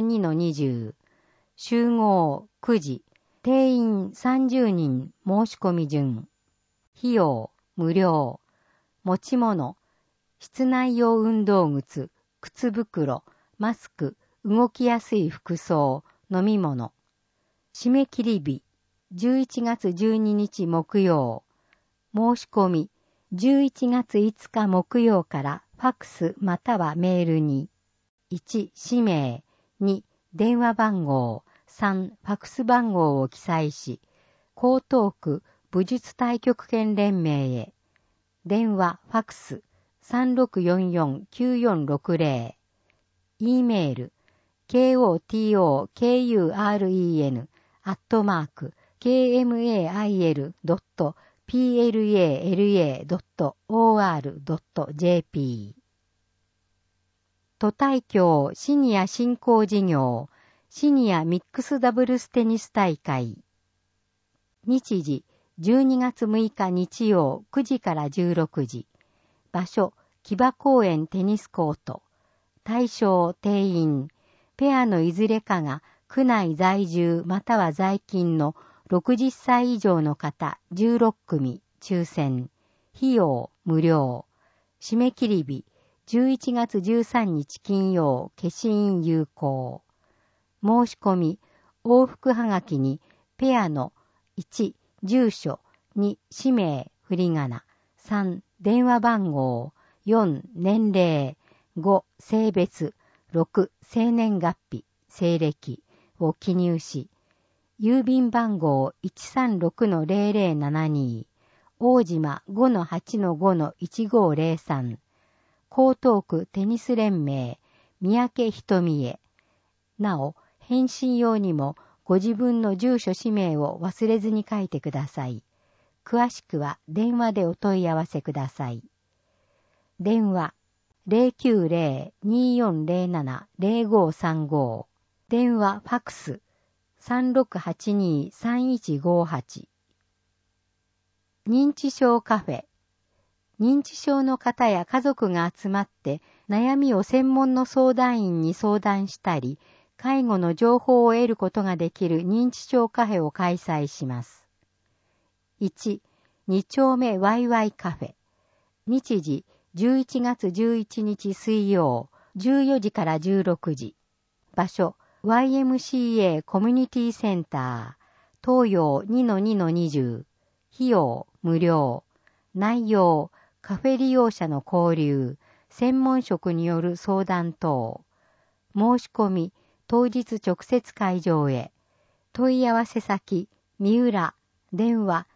3-2-20。集合9時。定員30人申し込み順。費用無料。持ち物。室内用運動靴、靴袋、マスク、動きやすい服装、飲み物。締め切り日。11月12日木曜。申し込み。11月5日木曜からファクスまたはメールに。1、氏名。2、電話番号。3、ファクス番号を記載し、江東区武術太極拳連盟へ。電話、ファクス、3644-9460。E メール、kotoken.kurail.plala.or.jp 都大協シニア振興事業シニアミックスダブルステニス大会。日時、12月6日日曜9時から16時。場所、木場公園テニスコート。対象、定員。ペアのいずれかが区内在住または在勤の60歳以上の方16組抽選。費用、無料。締め切り日、11月13日金曜、消印有効。申し込み、往復はがきに、ペアの1、住所、2、氏名、振り仮名、3、電話番号、 4、年齢、5、性別、6、生年月日、西暦を記入し、郵便番号 136-0072、大島 5-8-5-1503、江東区テニス連盟、三宅瞳へ。なお、返信用にもご自分の住所氏名を忘れずに書いてください。詳しくは電話でお問い合わせください。電話 090-2407-0535 電話ファクス 3682-3158 認知症カフェ。認知症の方や家族が集まって悩みを専門の相談員に相談したり、介護の情報を得ることができる認知症カフェを開催します。1、2丁目ワイワイカフェ。日時11月11日水曜、14時から16時。場所、YMCA コミュニティセンター、東洋 2-2-20。費用、無料。内容、カフェ利用者の交流、専門職による相談等。申し込み、当日直接会場へ。問い合わせ先、三浦、電話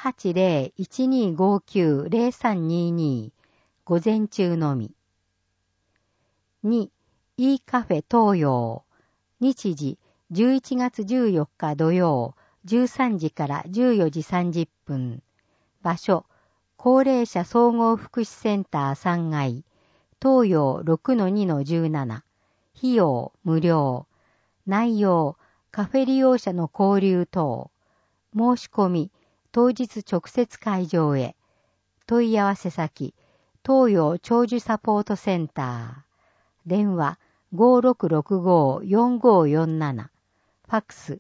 080-1259-0322。午前中のみ。2、E カフェ東洋。日時、11月14日土曜、13時から14時30分。場所、高齢者総合福祉センター3階、東洋 6-2-17。費用、無料。内容、カフェ利用者の交流等。申し込み、当日直接会場へ。問い合わせ先、東洋長寿サポートセンター。電話 5665-4547。ファックス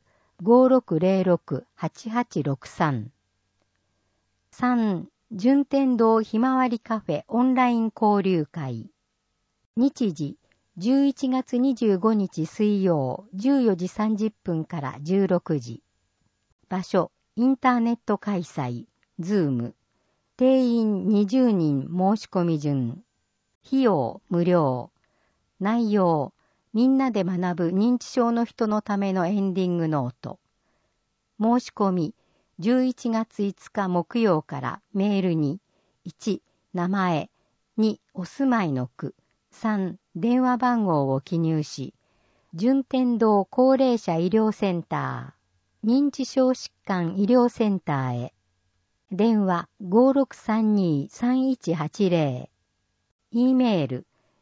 5606-8863。3、順天堂ひまわりカフェオンライン交流会。日時、11月25日水曜、14時30分から16時。場所、インターネット開催、ズーム。定員20人申し込み順。費用無料。内容、みんなで学ぶ認知症の人のためのエンディングノート。申し込み、11月5日木曜からメールに、1、名前、2、お住まいの区、3、電話番号を記入し、順天堂高齢者医療センター、認知症疾患医療センターへ。電話 5632-3180。E メール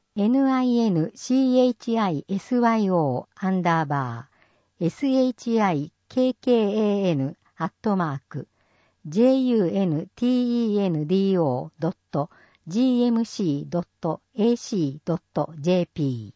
nichishikkan_juntendo.gmc.ac.jp。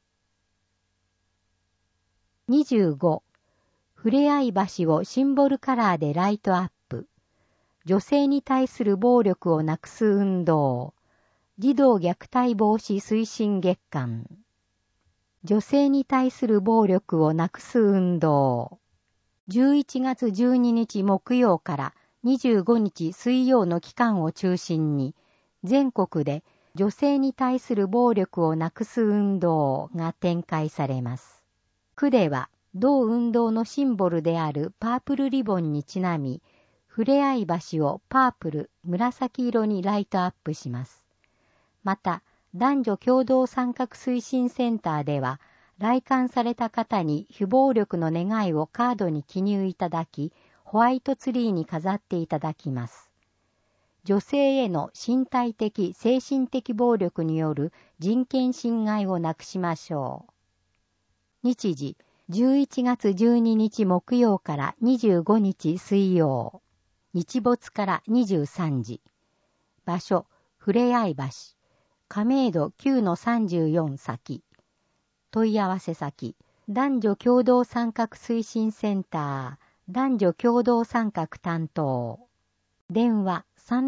25. ふれあい橋をシンボルカラーでライトアップ。女性に対する暴力をなくす運動。児童虐待防止推進月間。女性に対する暴力をなくす運動。11月12日木曜から25日水曜の期間を中心に、全国で女性に対する暴力をなくす運動が展開されます。区では、同運動のシンボルであるパープルリボンにちなみ、ふれあい橋をパープル、紫色にライトアップします。また、男女共同参画推進センターでは、来館された方に非暴力の願いをカードに記入いただき、ホワイトツリーに飾っていただきます。女性への身体的、精神的暴力による人権侵害をなくしましょう。日時、11月12日木曜から25日水曜。日没から23時。場所、ふれあい橋。亀戸 9-34 先。問い合わせ先、男女共同参画推進センター、男女共同参画担当。電話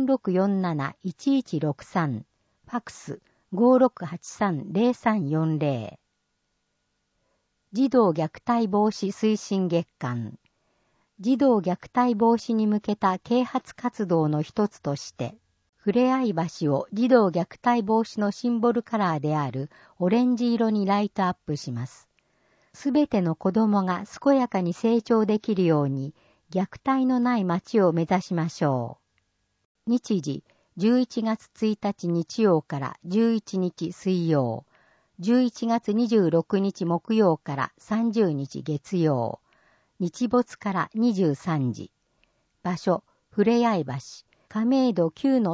3647-1163。ファクス 5683-0340。児童虐待防止推進月間。児童虐待防止に向けた啓発活動の一つとして、 ふれあい橋を児童虐待防止のシンボルカラーであるオレンジ色にライトアップします。すべての子供が健やかに成長できるように虐待のない街を目指しましょう。日時、11月1日日曜から11日水曜、11月26日木曜から30日月曜、日没から23時。場所、ふれあい橋、亀戸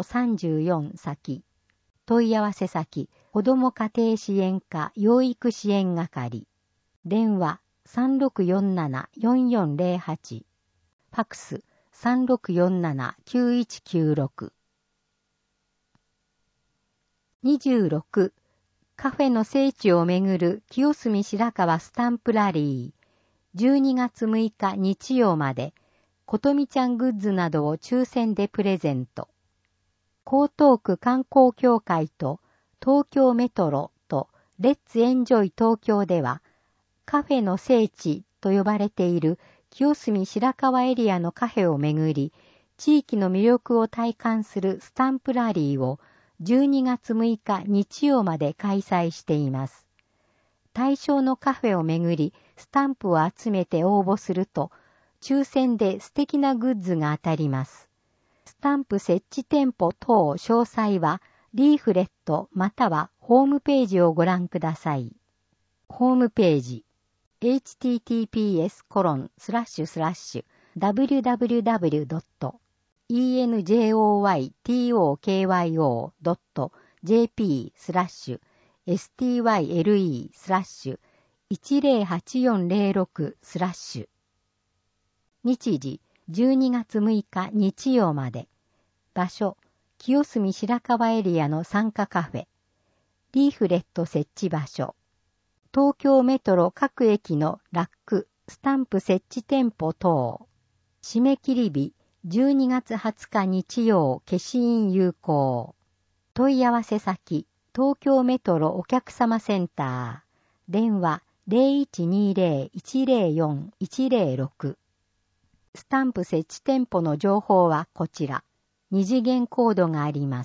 9-34 先。問い合わせ先、子ども家庭支援課養育支援係。電話、3647-4408。ファクス、3647-9196。26、カフェの聖地をめぐる清澄白河スタンプラリー。12月6日日曜まで、ことみちゃんグッズなどを抽選でプレゼント。江東区観光協会と東京メトロとレッツエンジョイ東京では、カフェの聖地と呼ばれている清澄白河エリアのカフェをめぐり、地域の魅力を体感するスタンプラリーを12月6日日曜まで開催しています。対象のカフェをめぐり、スタンプを集めて応募すると、抽選で素敵なグッズが当たります。スタンプ設置店舗等詳細は、リーフレットまたはホームページをご覧ください。ホームページ、https://www.enjoytokyo.jp/style/108406/ 日時、12月6日日曜まで。場所、清澄白河エリアの参加カフェ。リーフレット設置場所。東京メトロ各駅のラック、スタンプ設置店舗等。締め切り日、12月20日日曜、消印有効。問い合わせ先、東京メトロお客様センター。電話、0120-104-106。スタンプ設置店舗の情報はこちら。二次元コードがあります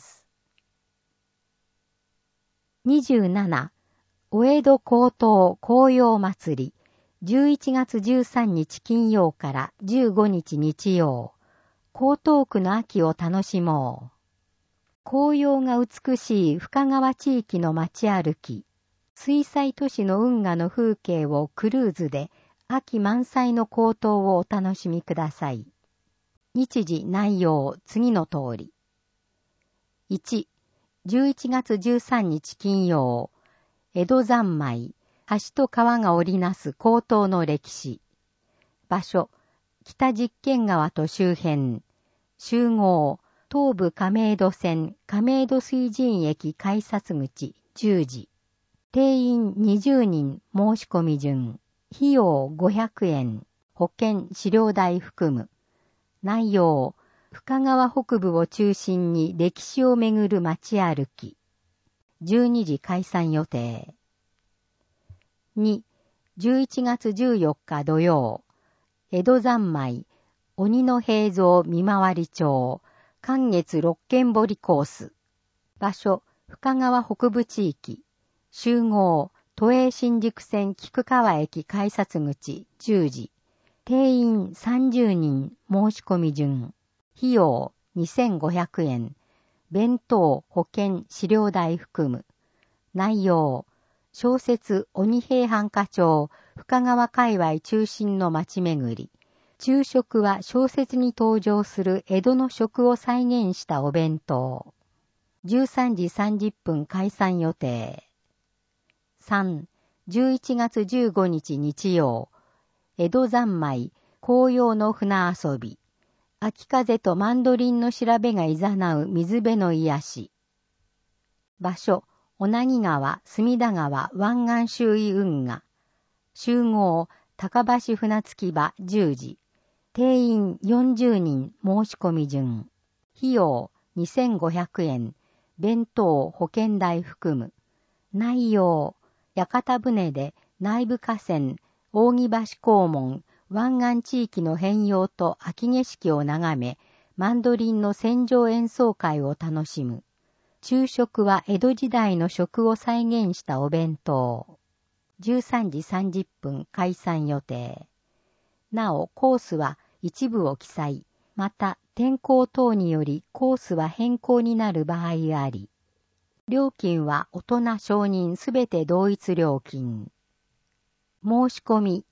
。27、お江戸高等紅葉祭り、11月13日金曜から15日日曜。江東区の秋を楽しもう。紅葉が美しい深川地域の街歩き、水災都市の運河の風景をクルーズで、秋満載の江東をお楽しみください。日時内容次の通り。1、11月13日金曜、江戸三昧、橋と川が織りなす江東の歴史。場所、北実験川と周辺。集合、東武亀戸線亀戸水神駅改札口10時。定員20人申し込み順。費用500円。保険資料代含む。内容、深川北部を中心に歴史をめぐる街歩き。12時開山予定。2、11月14日土曜、江戸三昧、鬼の平蔵見回り町、関月六軒堀コース。場所、深川北部地域。集合、都営新宿線菊川駅改札口10時。定員30人申し込み順。費用2500円。弁当、保険、資料代含む。内容、小説鬼平犯科帳、深川界隈中心の街巡り。昼食は小説に登場する江戸の食を再現したお弁当。13時30分開山予定。3、11月15日日曜、江戸三昧、紅葉の船遊び。秋風とマンドリンの調べがいざなう水辺の癒し。場所、小名木川、隅田川、湾岸周囲運河。集合、高橋船着き場10時。定員40人申し込み順。費用2500円。弁当、保険代含む。内容、屋形船で内部河川、扇橋黄門、湾岸地域の変容と秋景色を眺め、 マンドリンの戦場演奏会を楽しむ。昼食は江戸時代の食を再現したお弁当。13時30分開催予定。なお、コースは一部を記載。また、天候等によりコースは変更になる場合あり。料金は大人少人すべて同一料金。申し込み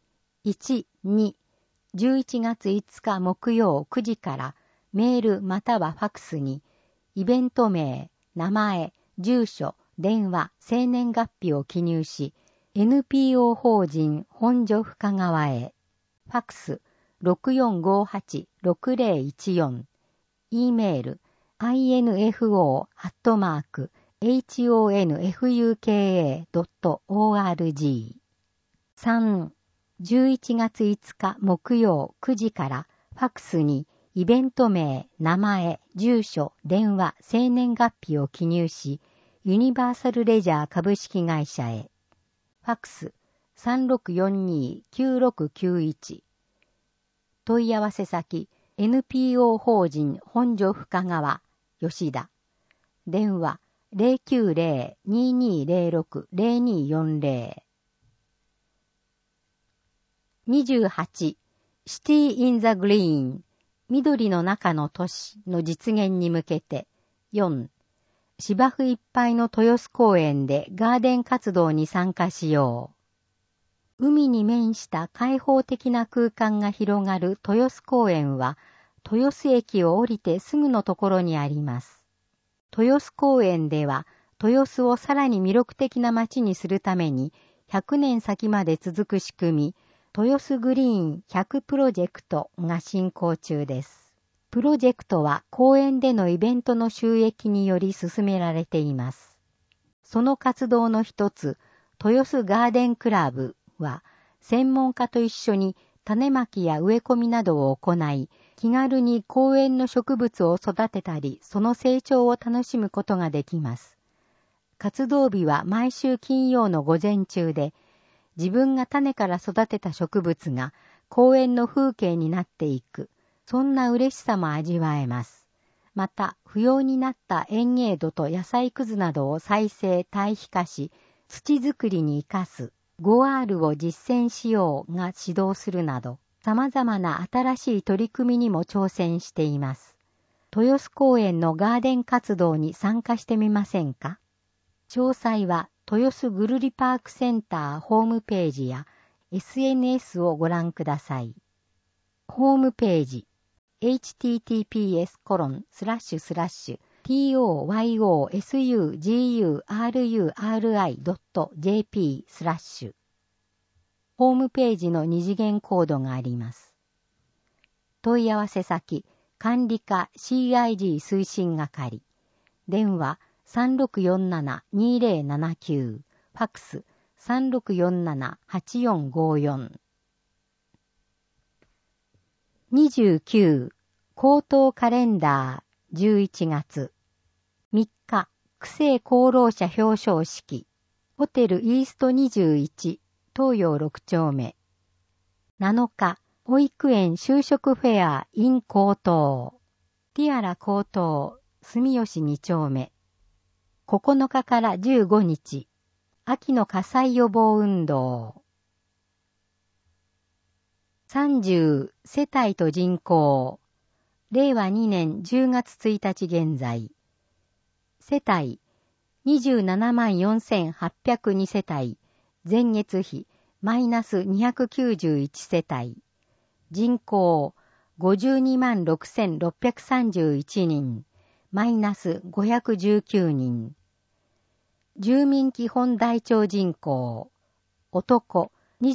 1、2、11月5日木曜9時からメールまたはファクスにイベント名、名前、住所、電話、生年月日を記入し、NPO 法人本所深川へ。ファクス 6458-6014。E メール info@honfuka.org。3、11月5日木曜9時からファクスにイベント名、名前、住所、電話、生年月日を記入し、ユニバーサルレジャー株式会社へ。ファクス 3642-9691。問い合わせ先 NPO 法人本所深川吉田。電話 090-2206-0240。28. シティ・イン・ザ・グリーン緑の中の都市の実現に向けて。4. 芝生いっぱいの豊洲公園でガーデン活動に参加しよう。海に面した開放的な空間が広がる豊洲公園は、豊洲駅を降りてすぐのところにあります。豊洲公園では、豊洲をさらに魅力的な街にするために、100年先まで続く仕組み、豊洲グリーン100プロジェクトが進行中です。プロジェクトは公園でのイベントの収益により進められています。その活動の一つ、豊洲ガーデンクラブは、専門家と一緒に種まきや植え込みなどを行い、気軽に公園の植物を育てたり、その成長を楽しむことができます。活動日は毎週金曜の午前中で、自分が種から育てた植物が公園の風景になっていく、そんな嬉しさも味わえます。また、不要になった園芸土と野菜くずなどを再生・堆肥化し、土作りに生かす 5R を実践しようが指導するなど、様々な新しい取り組みにも挑戦しています。豊洲公園のガーデン活動に参加してみませんか？詳細は豊洲ぐるりパークセンターホームページや SNS をご覧ください。ホームページhttps://toyosugururi.jp/ ホームページの二次元コードがあります。問い合わせ先、管理課 CIG 推進係。電話3647-2079。ファクス3647-8454。29. 高等カレンダー11月3日区政功労者表彰式ホテルイースト21東洋6丁目7日保育園就職フェア in 高等ティアラ高等住吉2丁目9日から15日秋の火災予防運動30世帯と人口令和2年10月1日現在世帯 274,802 世帯前月比マイナス291世帯人口 526,631 人マイナス519人住民基本台帳人口男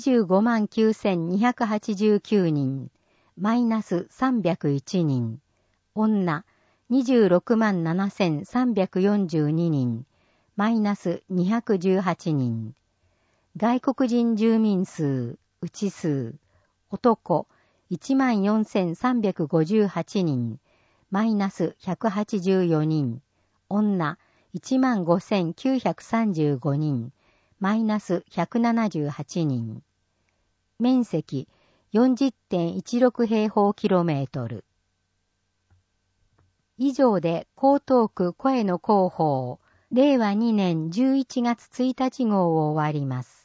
259,289 人、マイナス301人。女、267,342 人、マイナス218人。外国人住民数、内数。男、14,358 人、マイナス184人。女、15,935 人。マイナス178人。面積 40.16 平方キロメートル。 以上で江東区声の広報令和2年11月1日号を終わります。